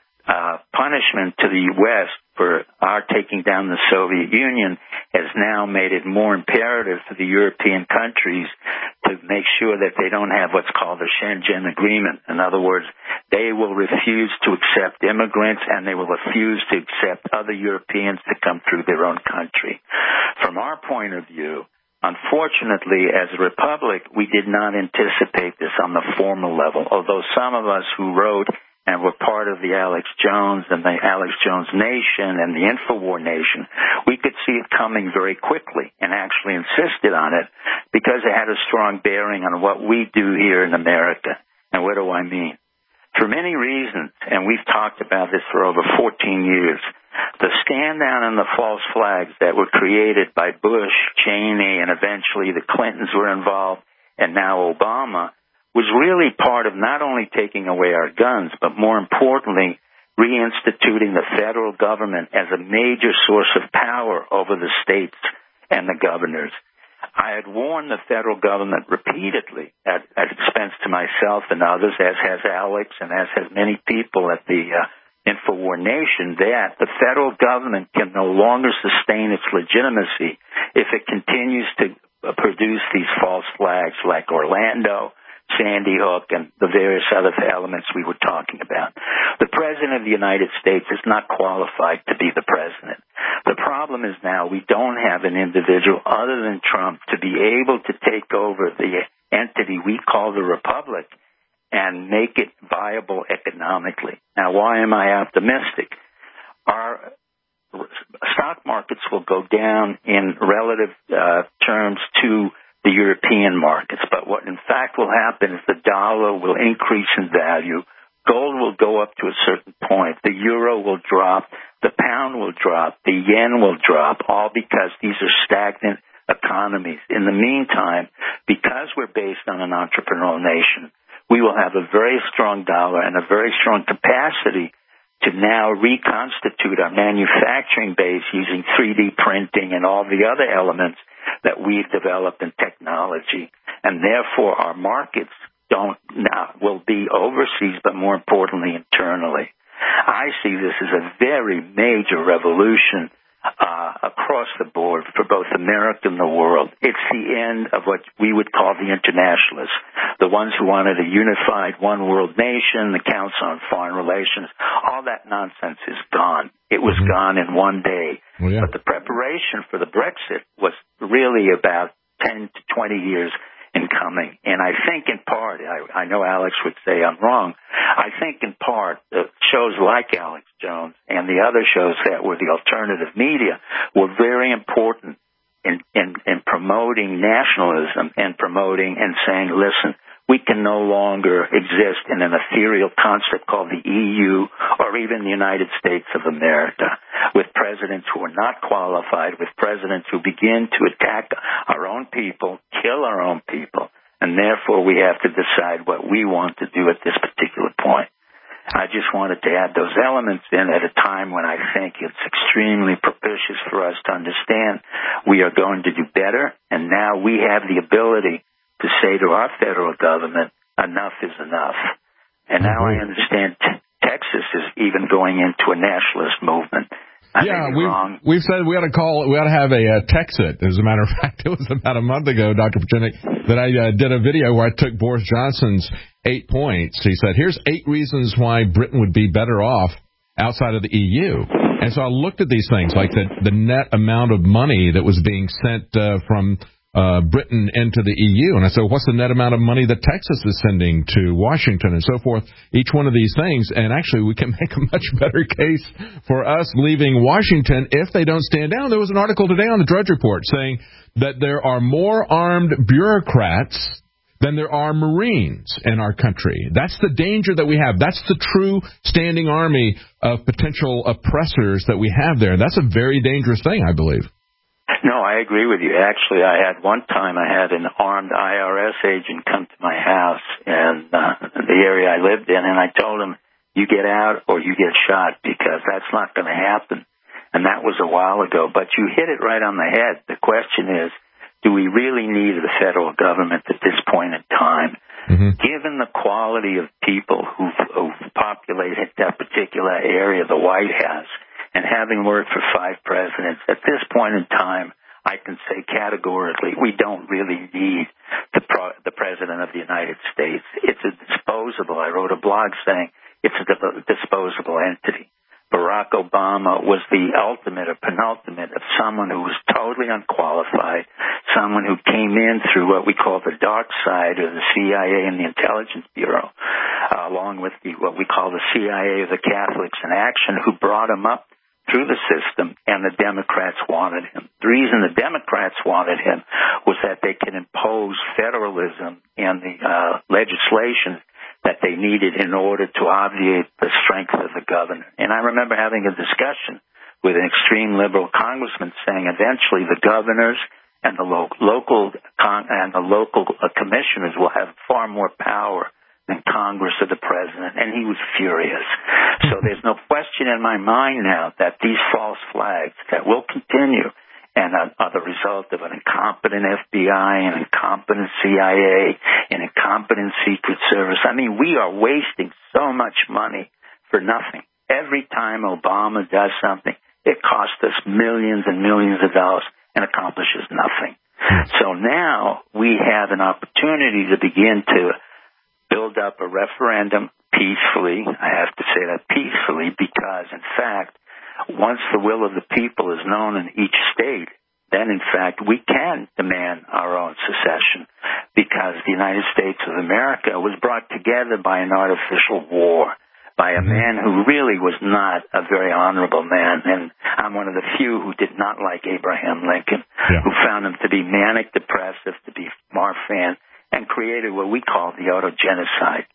Speaker 15: uh, punishment to the West for our taking down the Soviet Union has now made it more imperative for the European countries to make sure that they don't have what's called the Schengen Agreement. In other words, they will refuse to accept immigrants and they will refuse to accept other Europeans to come through their own country. From our point of view, unfortunately, as a republic, we did not anticipate this on the formal level, although some of us who wrote and were part of the Alex Jones and the Alex Jones Nation and the InfoWar Nation, we could see it coming very quickly and actually insisted on it because it had a strong bearing on what we do here in America. And what do I mean? For many reasons, and we've talked about this for over fourteen years, the stand down and the false flags that were created by Bush, Cheney, and eventually the Clintons were involved, and now Obama, was really part of not only taking away our guns, but more importantly, reinstituting the federal government as a major source of power over the states and the governors. I had warned the federal government repeatedly at, at expense to myself and others, as has Alex and as has many people at the uh, InfoWar Nation, that the federal government can no longer sustain its legitimacy if it continues to uh, produce these false flags like Orlando, Sandy Hook, and the various other elements we were talking about. The President of the United States is not qualified to be the President. The problem is now we don't have an individual other than Trump to be able to take over the entity we call the Republic and make it viable economically. Now, why am I optimistic? Our stock markets will go down in relative uh, terms to the European markets. But what in fact will happen is the dollar will increase in value, Gold will go up to a certain point. The euro will drop. The pound will drop. The yen will drop, all because these are stagnant economies. In the meantime, because we're based on an entrepreneurial nation, we will have a very strong dollar and a very strong capacity to now reconstitute our manufacturing base using three D printing and all the other elements that we've developed in technology. And therefore, our markets don't now will be overseas, but more importantly, internally. I see this as a very major revolution uh, across the board for both America and the world. It's the end of what we would call the internationalists, the ones who wanted a unified one world nation, the Council on Foreign Relations. All that nonsense is gone. It was mm-hmm. gone in one day.
Speaker 3: Oh, yeah.
Speaker 15: But the preparation for the Brexit was really about ten to twenty years in coming. And I think in part, I, I know Alex would say I'm wrong, I think in part uh, shows like Alex Jones and the other shows that were the alternative media were very important in, in, in promoting nationalism and promoting and saying, listen, we can no longer exist in an ethereal concept called the E U or even the United States of America with presidents who are not qualified, with presidents who begin to attack our own people, kill our own people, and therefore we have to decide what we want to do at this particular point. I just wanted to add those elements in at a time when I think it's extremely propitious for us to understand we are going to do better, and now we have the ability to say to our federal government, enough is enough. And now I understand t- Texas is even going into a nationalist movement. I
Speaker 3: yeah, we've, we've said we ought to call, we ought to have a uh, Texit. As a matter of fact, it was about a month ago, Doctor Pachinik, that I uh, did a video where I took Boris Johnson's eight points. He said, here's eight reasons why Britain would be better off outside of the E U. And so I looked at these things, like the, the net amount of money that was being sent uh, from Uh, Britain into the E U. And I said, what's the net amount of money that Texas is sending to Washington and so forth? Each one of these things. And actually, we can make a much better case for us leaving Washington if they don't stand down. There was an article today on the Drudge Report saying that there are more armed bureaucrats than there are Marines in our country. That's the danger that we have. That's the true standing army of potential oppressors that we have there. That's a very dangerous thing, I believe.
Speaker 15: No, I agree with you. Actually, I had one time I had an armed I R S agent come to my house in uh, the area I lived in, and I told him, you get out or you get shot, because that's not going to happen. And that was a while ago. But you hit it right on the head. The question is, do we really need the federal government at this point in time? Mm-hmm. Given the quality of people who've, who've populated that particular area the White House, and having worked for five presidents, at this point in time, I can say categorically, we don't really need the, pro- the President of the United States. It's a disposable. I wrote a blog saying it's a di- disposable entity. Barack Obama was the ultimate or penultimate of someone who was totally unqualified, someone who came in through what we call the dark side of the C I A and the Intelligence Bureau, uh, along with the what we call the C I A of the Catholics in Action, who brought him up through the system, and the Democrats wanted him. The reason the Democrats wanted him was that they could impose federalism and the uh, legislation that they needed in order to obviate the strength of the governor. And I remember having a discussion with an extreme liberal congressman saying eventually the governors and the lo- local con- and the local uh, commissioners will have far more power than Congress or the president, and he was furious. So there's no question in my mind now that these false flags that will continue and are, are the result of an incompetent F B I, an incompetent C I A, an incompetent Secret Service. I mean, we are wasting so much money for nothing. Every time Obama does something, it costs us millions and millions of dollars and accomplishes nothing. So now we have an opportunity to begin to build up a referendum peacefully. I have to say that peacefully because, in fact, once the will of the people is known in each state, then, in fact, we can demand our own secession because the United States of America was brought together by an artificial war, by a man who really was not a very honorable man. And I'm one of the few who did not like Abraham Lincoln, yeah. who found him to be manic depressive, to be Marfan, and created what we call the auto-genocide.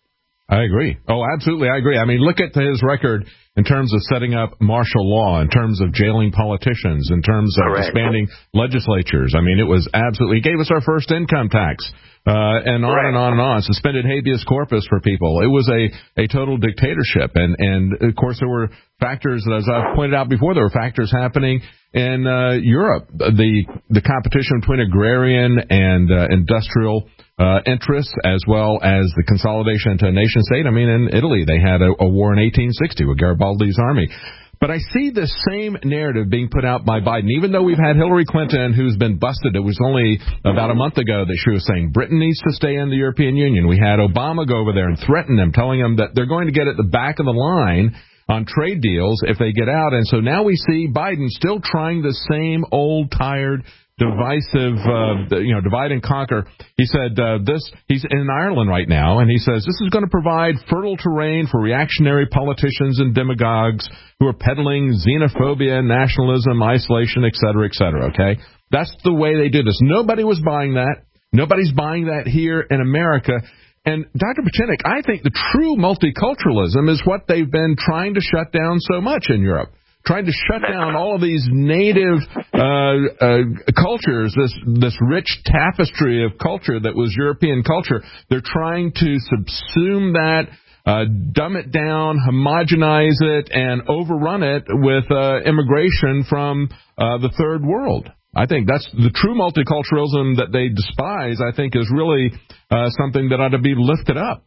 Speaker 3: I agree. Oh, absolutely, I agree. I mean, look at his record in terms of setting up martial law, in terms of jailing politicians, in terms of
Speaker 15: Correct.
Speaker 3: disbanding legislatures. I mean, it was absolutely, he gave us our first income tax, uh, and on
Speaker 15: Correct.
Speaker 3: and on and on, suspended habeas corpus for people. It was a, a total dictatorship. And, and, of course, there were factors, as I've pointed out before, there were factors happening in uh, Europe. The, the competition between agrarian and uh, industrial Uh, interests, as well as the consolidation into a nation state. I mean, in Italy, they had a, a war in eighteen sixty with Garibaldi's army. But I see this same narrative being put out by Biden, even though we've had Hillary Clinton, who's been busted. It was only about a month ago that she was saying Britain needs to stay in the European Union. We had Obama go over there and threaten them, telling them that they're going to get at the back of the line on trade deals if they get out. And so now we see Biden still trying the same old, tired, divisive, uh, you know, divide and conquer. He said uh, this, he's in Ireland right now, and he says this is going to provide fertile terrain for reactionary politicians and demagogues who are peddling xenophobia, nationalism, isolation, et cetera, et cetera, okay? That's the way they do this. Nobody was buying that. Nobody's buying that here in America. And Doctor Pieczenik, I think the true multiculturalism is what they've been trying to shut down so much in Europe. Trying to shut down all of these native uh, uh, cultures, this this rich tapestry of culture that was European culture. They're trying to subsume that, uh, dumb it down, homogenize it, and overrun it with uh, immigration from uh, the third world. I think that's the true multiculturalism that they despise, I think, is really uh, something that ought to be lifted up.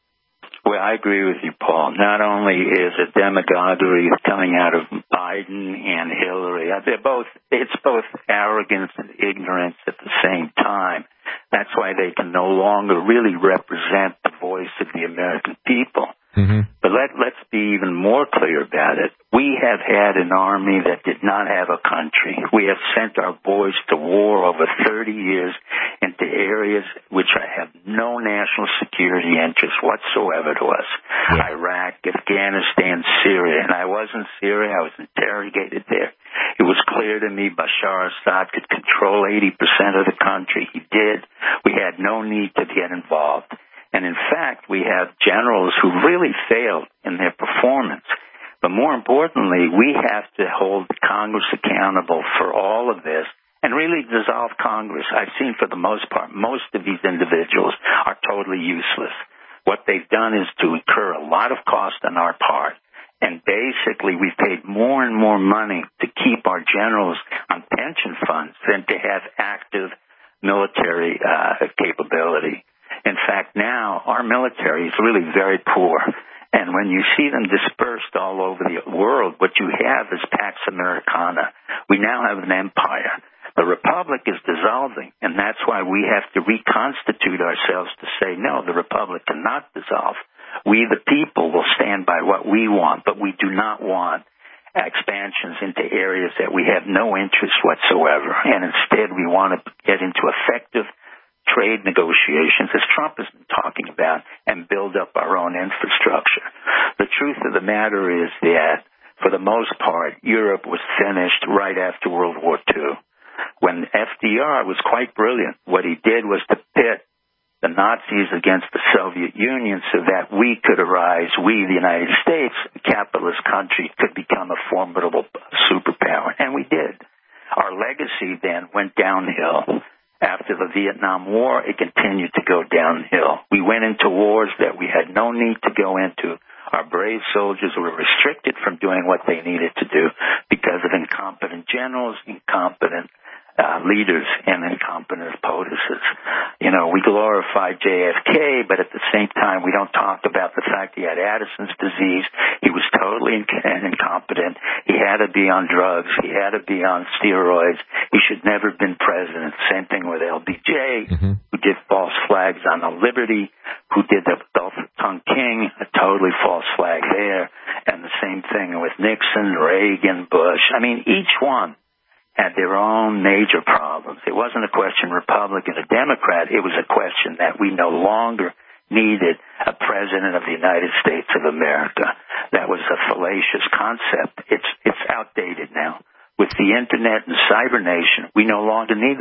Speaker 15: Well, I agree with you, Paul. Not only is it demagoguery coming out of Biden and Hillary, they're both, it's both arrogance and ignorance at the same time. That's why they can no longer really represent the voice of the American people. Mm-hmm. But let, let's be even more clear about it. We have had an army that did not have a country. We have sent our boys to war over thirty years into areas which have no national security interest whatsoever to us. Yeah. Iraq, Afghanistan, Syria. And I was in Syria. I was interrogated there. It was clear to me Bashar Assad could control eighty percent of the country. He did. We had no need to get involved. And in fact, we have generals who really failed in their performance. But more importantly, we have to hold Congress accountable for all of this and really dissolve Congress. I've seen for the most part, most of these individuals are totally useless. What they've done is to incur a lot of cost on our part. And basically, we've paid more and more money to keep our generals on pension funds than to have active military uh, capability. In fact, now our military is really very poor. And when you see them dispersed all over the world, what you have is Pax Americana. We now have an empire. The republic is dissolving, and that's why we have to reconstitute ourselves to say, no, the republic cannot dissolve. We, the people, will stand by what we want, but we do not want expansions into areas that we have no interest whatsoever. And instead, we want to get into effective trade negotiations, as Trump has been talking about, and build up our own infrastructure. The truth of the matter is that, for the most part, Europe was finished right after World War Two. When F D R was quite brilliant, what he did was to pit the Nazis against the Soviet Union so that we could arise, we, the United States, a capitalist country, could become a formidable superpower. And we did. Our legacy then went downhill. After the Vietnam War, it continued to go downhill. We went into wars that we had no need to go into. Our brave soldiers were restricted from doing what they needed to do because of incompetent generals, incompetent uh, leaders, and incompetent POTUSes. You know, we glorify J F K, but at the same time, we don't talk about the fact he had Addison's disease. He was totally inc- incompetent. He had to be on drugs. He had to be on steroids. He should never have been president. Same thing with L B J, mm-hmm. who did false flags on the Liberty, who did the Gulf of Tonkin, a totally false flag there, and the same thing with Nixon, Reagan, Bush. I mean, each one had their own major problems. It wasn't a question Republican or Democrat. It was a question that we no longer needed a president of the United States of America. That was a fallacious concept. It's it's outdated now. With the Internet and Cyber Nation, we no longer need that.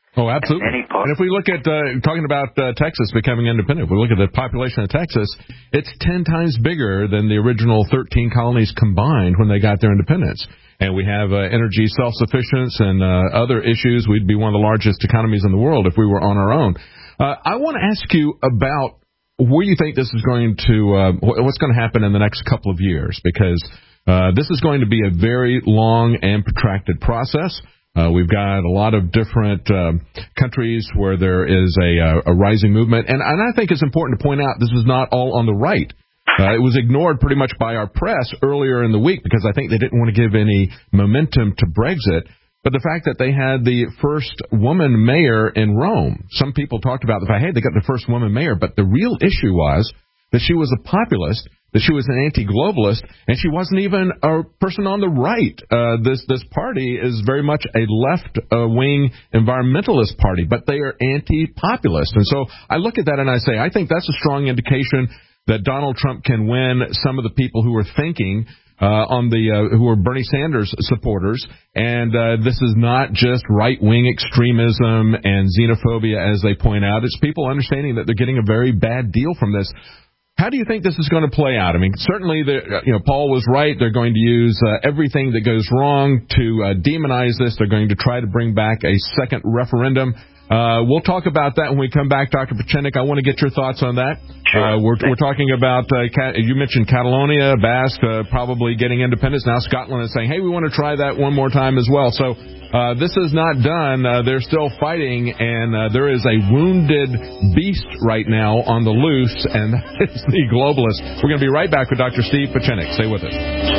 Speaker 3: Oh, absolutely.
Speaker 15: Any part-
Speaker 3: and if we look at, uh, talking about uh, Texas becoming independent, if we look at the population of Texas, it's ten times bigger than the original thirteen colonies combined when they got their independence. And we have uh, energy self-sufficiency and uh, other issues. We'd be one of the largest economies in the world if we were on our own. Uh, I want to ask you about where you think this is going to, uh, what's going to happen in the next couple of years, because uh, this is going to be a very long and protracted process. Uh, we've got a lot of different uh, countries where there is a, a rising movement. And, and I think it's important to point out this is not all on the right. Uh, it was ignored pretty much by our press earlier in the week because I think they didn't want to give any momentum to Brexit. But the fact that they had the first woman mayor in Rome, some people talked about the fact, hey, they got the first woman mayor. But the real issue was that she was a populist, that she was an anti-globalist, and she wasn't even a person on the right. Uh, this this party is very much a left-wing uh, environmentalist party, but they are anti-populist. And so I look at that and I say, I think that's a strong indication that Donald Trump can win some of the people who are thinking uh, on the uh, who are Bernie Sanders supporters, and uh, this is not just right-wing extremism and xenophobia, as they point out. It's people understanding that they're getting a very bad deal from this. How do you think this is going to play out? I mean, certainly, the, you know, Paul was right. They're going to use uh, everything that goes wrong to uh, demonize this. They're going to try to bring back a second referendum. Uh, we'll talk about that when we come back, Doctor Pachenik. I want to get your thoughts on that.
Speaker 15: Sure.
Speaker 3: Uh, we're, we're talking about, uh, you mentioned Catalonia, Basque, uh, probably getting independence. Now Scotland is saying, hey, we want to try that one more time as well. So uh, this is not done. Uh, they're still fighting, and uh, there is a wounded beast right now on the loose, and that is the globalist. We're going to be right back with Doctor Steve Pachenik. Stay with us.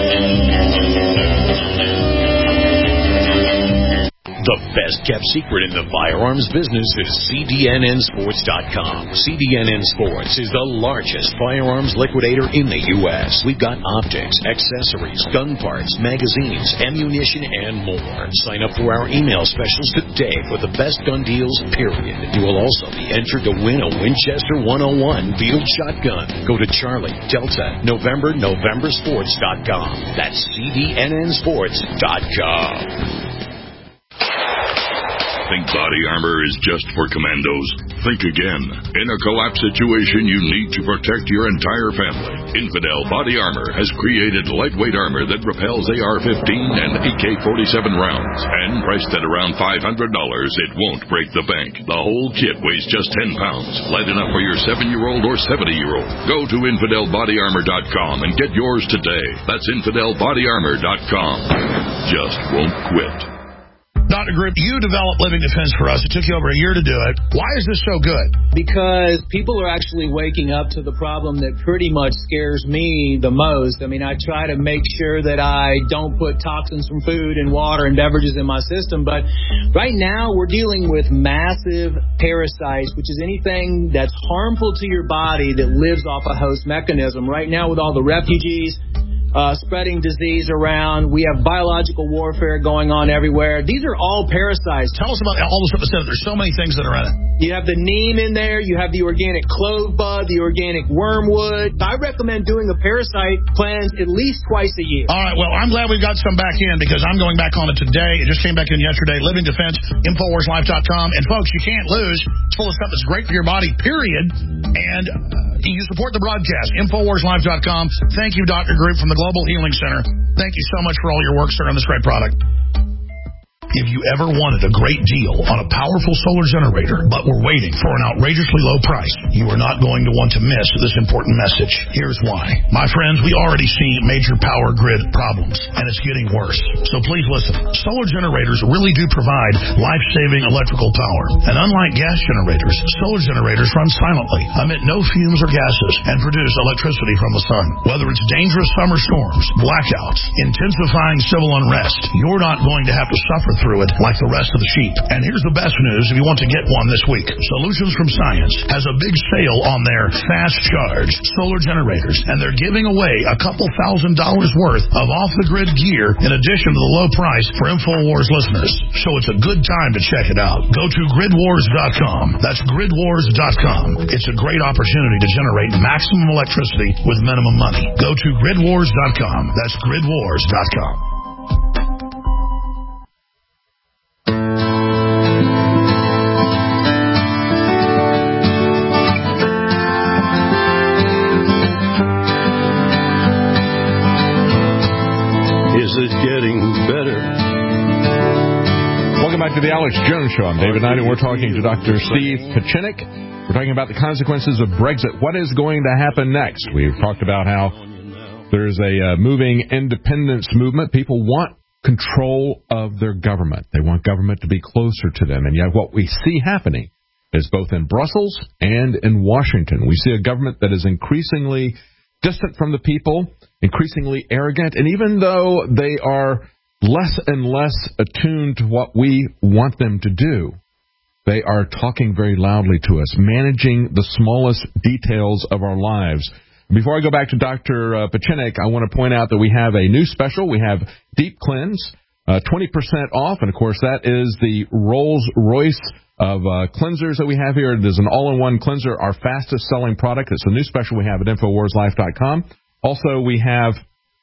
Speaker 14: The best-kept secret in the firearms business is C D N N Sports dot com. C D N N Sports is the largest firearms liquidator in the U S We've got optics, accessories, gun parts, magazines, ammunition, and more. Sign up for our email specials today for the best gun deals, period. You will also be entered to win a Winchester one oh one field shotgun. Go to Charlie, Delta, November, November Sports dot com. That's C D N N Sports dot com.
Speaker 2: Think body armor is just for commandos? Think again. In a collapse situation, you need to protect your entire family. Infidel Body Armor has created lightweight armor that repels A R fifteen and A K forty-seven rounds. And priced at around five hundred dollars, it won't break the bank. The whole kit weighs just ten pounds. Light enough for your seven-year-old or seventy-year-old. Go to Infidel Body Armor dot com and get yours today. That's Infidel Body Armor dot com. Just won't quit.
Speaker 6: Doctor Group, you developed Living Defense for us. It took you over a year to do it. Why is this so good?
Speaker 7: Because people are actually waking up to the problem that pretty much scares me the most. I mean, I try to make sure that I don't put toxins from food and water and beverages in my system. But right now, we're dealing with massive parasites, which is anything that's harmful to your body that lives off a host mechanism. Right now, with all the refugees Uh, spreading disease around. We have biological warfare going on everywhere. These are all parasites.
Speaker 6: Tell us about all the stuff that said there's so many things that are in it.
Speaker 7: You have the neem in there. You have the organic clove bud, the organic wormwood. I recommend doing a parasite cleanse at least twice a year.
Speaker 6: All right. Well, I'm glad we've got some back in because I'm going back on it today. It just came back in yesterday. Living Defense, Infowars Life dot com. And folks, you can't lose. It's full of stuff that's great for your body, period. And uh, you support the broadcast. Infowars Life dot com. Thank you, Doctor Group from the Global Healing Center. Thank you so much for all your work, sir, on this great product. If you ever wanted a great deal on a powerful solar generator, but were waiting for an outrageously low price, you are not going to want to miss this important message. Here's why. My friends, we already see major power grid problems, and it's getting worse. So please listen. Solar generators really do provide life-saving electrical power. And unlike gas generators, solar generators run silently, emit no fumes or gases, and produce electricity from the sun. Whether it's dangerous summer storms, blackouts, intensifying civil unrest, you're not going to have to suffer through it like the rest of the sheep. And here's the best news if you want to get one this week. Solutions from Science has a big sale on their fast charge solar generators, and they're giving away a couple thousand dollars worth of off-the-grid gear in addition to the low price for InfoWars listeners. So it's a good time to check it out. Go to Grid Wars dot com. That's Grid Wars dot com. It's a great opportunity to generate maximum electricity with minimum money. Go to Grid Wars dot com. That's Grid Wars dot com.
Speaker 3: Welcome back to the Alex Jones Show. I'm David Knight, and we're talking to Doctor Steve Pieczenik. We're talking about the consequences of Brexit. What is going to happen next? We've talked about how there's a uh, moving independence movement. People want control of their government. They want government to be closer to them. And yet what we see happening is both in Brussels and in Washington. We see a government that is increasingly distant from the people, increasingly arrogant, and even though they are less and less attuned to what we want them to do, they are talking very loudly to us, managing the smallest details of our lives. Before I go back to Doctor Uh, Pieczenik, I want to point out that we have a new special. We have Deep Cleanse, uh, twenty percent off, and of course that is the Rolls-Royce of uh, cleansers that we have here. It is an all-in-one cleanser, our fastest-selling product. It's a new special we have at Infowars Life dot com. Also, we have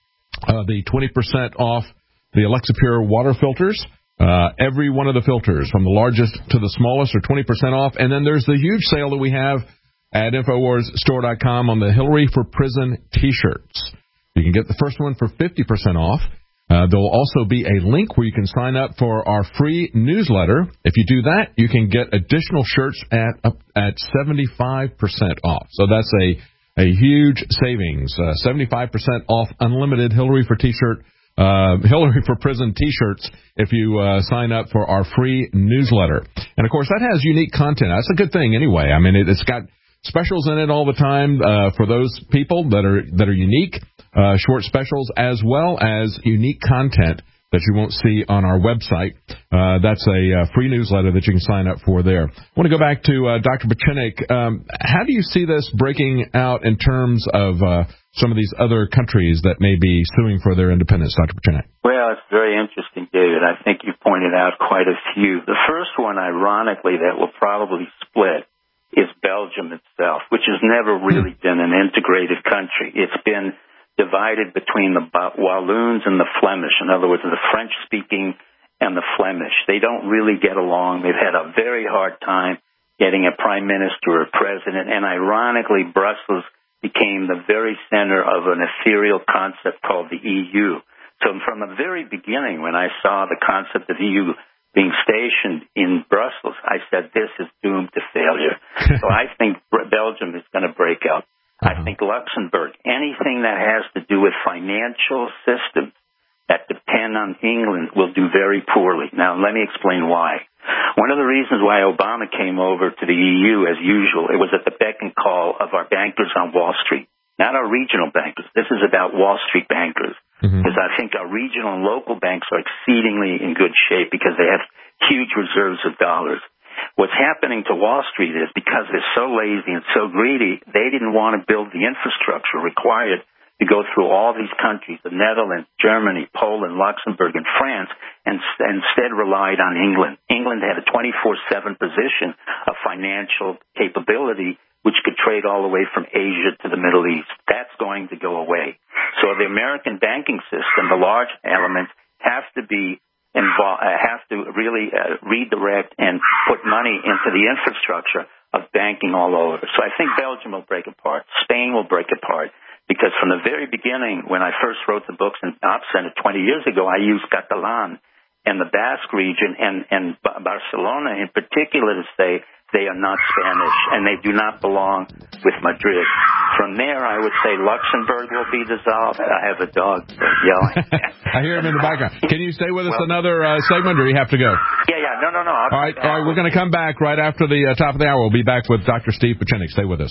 Speaker 3: uh, the twenty percent off the Alexa Pure water filters. Uh, every one of the filters, from the largest to the smallest, are twenty percent off. And then there's the huge sale that we have at Infowars Store dot com on the Hillary for Prison T-shirts. You can get the first one for fifty percent off. Uh, there will also be a link where you can sign up for our free newsletter. If you do that, you can get additional shirts at up at seventy-five percent off. So that's a, a huge savings. Uh, seventy-five percent off unlimited Hillary for T-shirt, uh, Hillary for Prison T-shirts if you uh, sign up for our free newsletter. And, of course, that has unique content. That's a good thing anyway. I mean, it, it's got specials in it all the time uh, for those people that are that are unique. Uh, short specials, as well as unique content that you won't see on our website. Uh, that's a uh, free newsletter that you can sign up for there. I want to go back to uh, Doctor Pieczenik. Um, how do you see this breaking out in terms of uh, some of these other countries that may be suing for their independence, Doctor Pieczenik?
Speaker 15: Well, it's very interesting, David. I think you pointed out quite a few. The first one, ironically, that will probably split is Belgium itself, which has never really been an integrated country. It's been divided between the Walloons and the Flemish. In other words, the French-speaking and the Flemish. They don't really get along. They've had a very hard time getting a prime minister or president, and ironically, Brussels became the very center of an ethereal concept called the E U. So from the very beginning, when I saw the concept of E U being stationed in Brussels, I said, this is doomed to failure. So I think Belgium is going to break out. I think Luxembourg, anything that has to do with financial systems that depend on England will do very poorly. Now, let me explain why. One of the reasons why Obama came over to the E U, as usual, it was at the beck and call of our bankers on Wall Street, not our regional bankers. This is about Wall Street bankers, because mm-hmm. I think our regional and local banks are exceedingly in good shape because they have huge reserves of dollars. What's happening to Wall Street is because they're so lazy and so greedy, they didn't want to build the infrastructure required to go through all these countries, the Netherlands, Germany, Poland, Luxembourg, and France, and instead relied on England. England had a twenty-four seven position of financial capability, which could trade all the way from Asia to the Middle East. That's going to go away. So the American banking system, the large elements, have to be Involve, uh, have to really uh, redirect and put money into the infrastructure of banking all over. So I think Belgium will break apart. Spain will break apart. Because from the very beginning, when I first wrote the books in Op Center twenty years ago, I used Catalan and the Basque region and, and Barcelona in particular to say they are not Spanish and they do not belong with Madrid. From there, I would say Luxembourg will be dissolved. I have a dog yelling.
Speaker 3: I hear him in the background. Can you stay with us well, another uh, segment, or you have to go?
Speaker 15: Yeah, yeah. No, no, no. I'll
Speaker 3: all right, all right. We're going to come back right after the uh, top of the hour. We'll be back with Doctor Steve Pieczenik. Stay with us.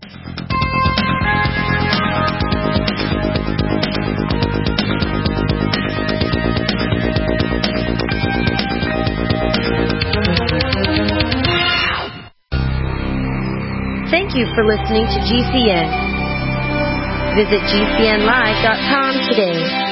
Speaker 16: Thank you for listening to G C N. Visit G C N live dot com today.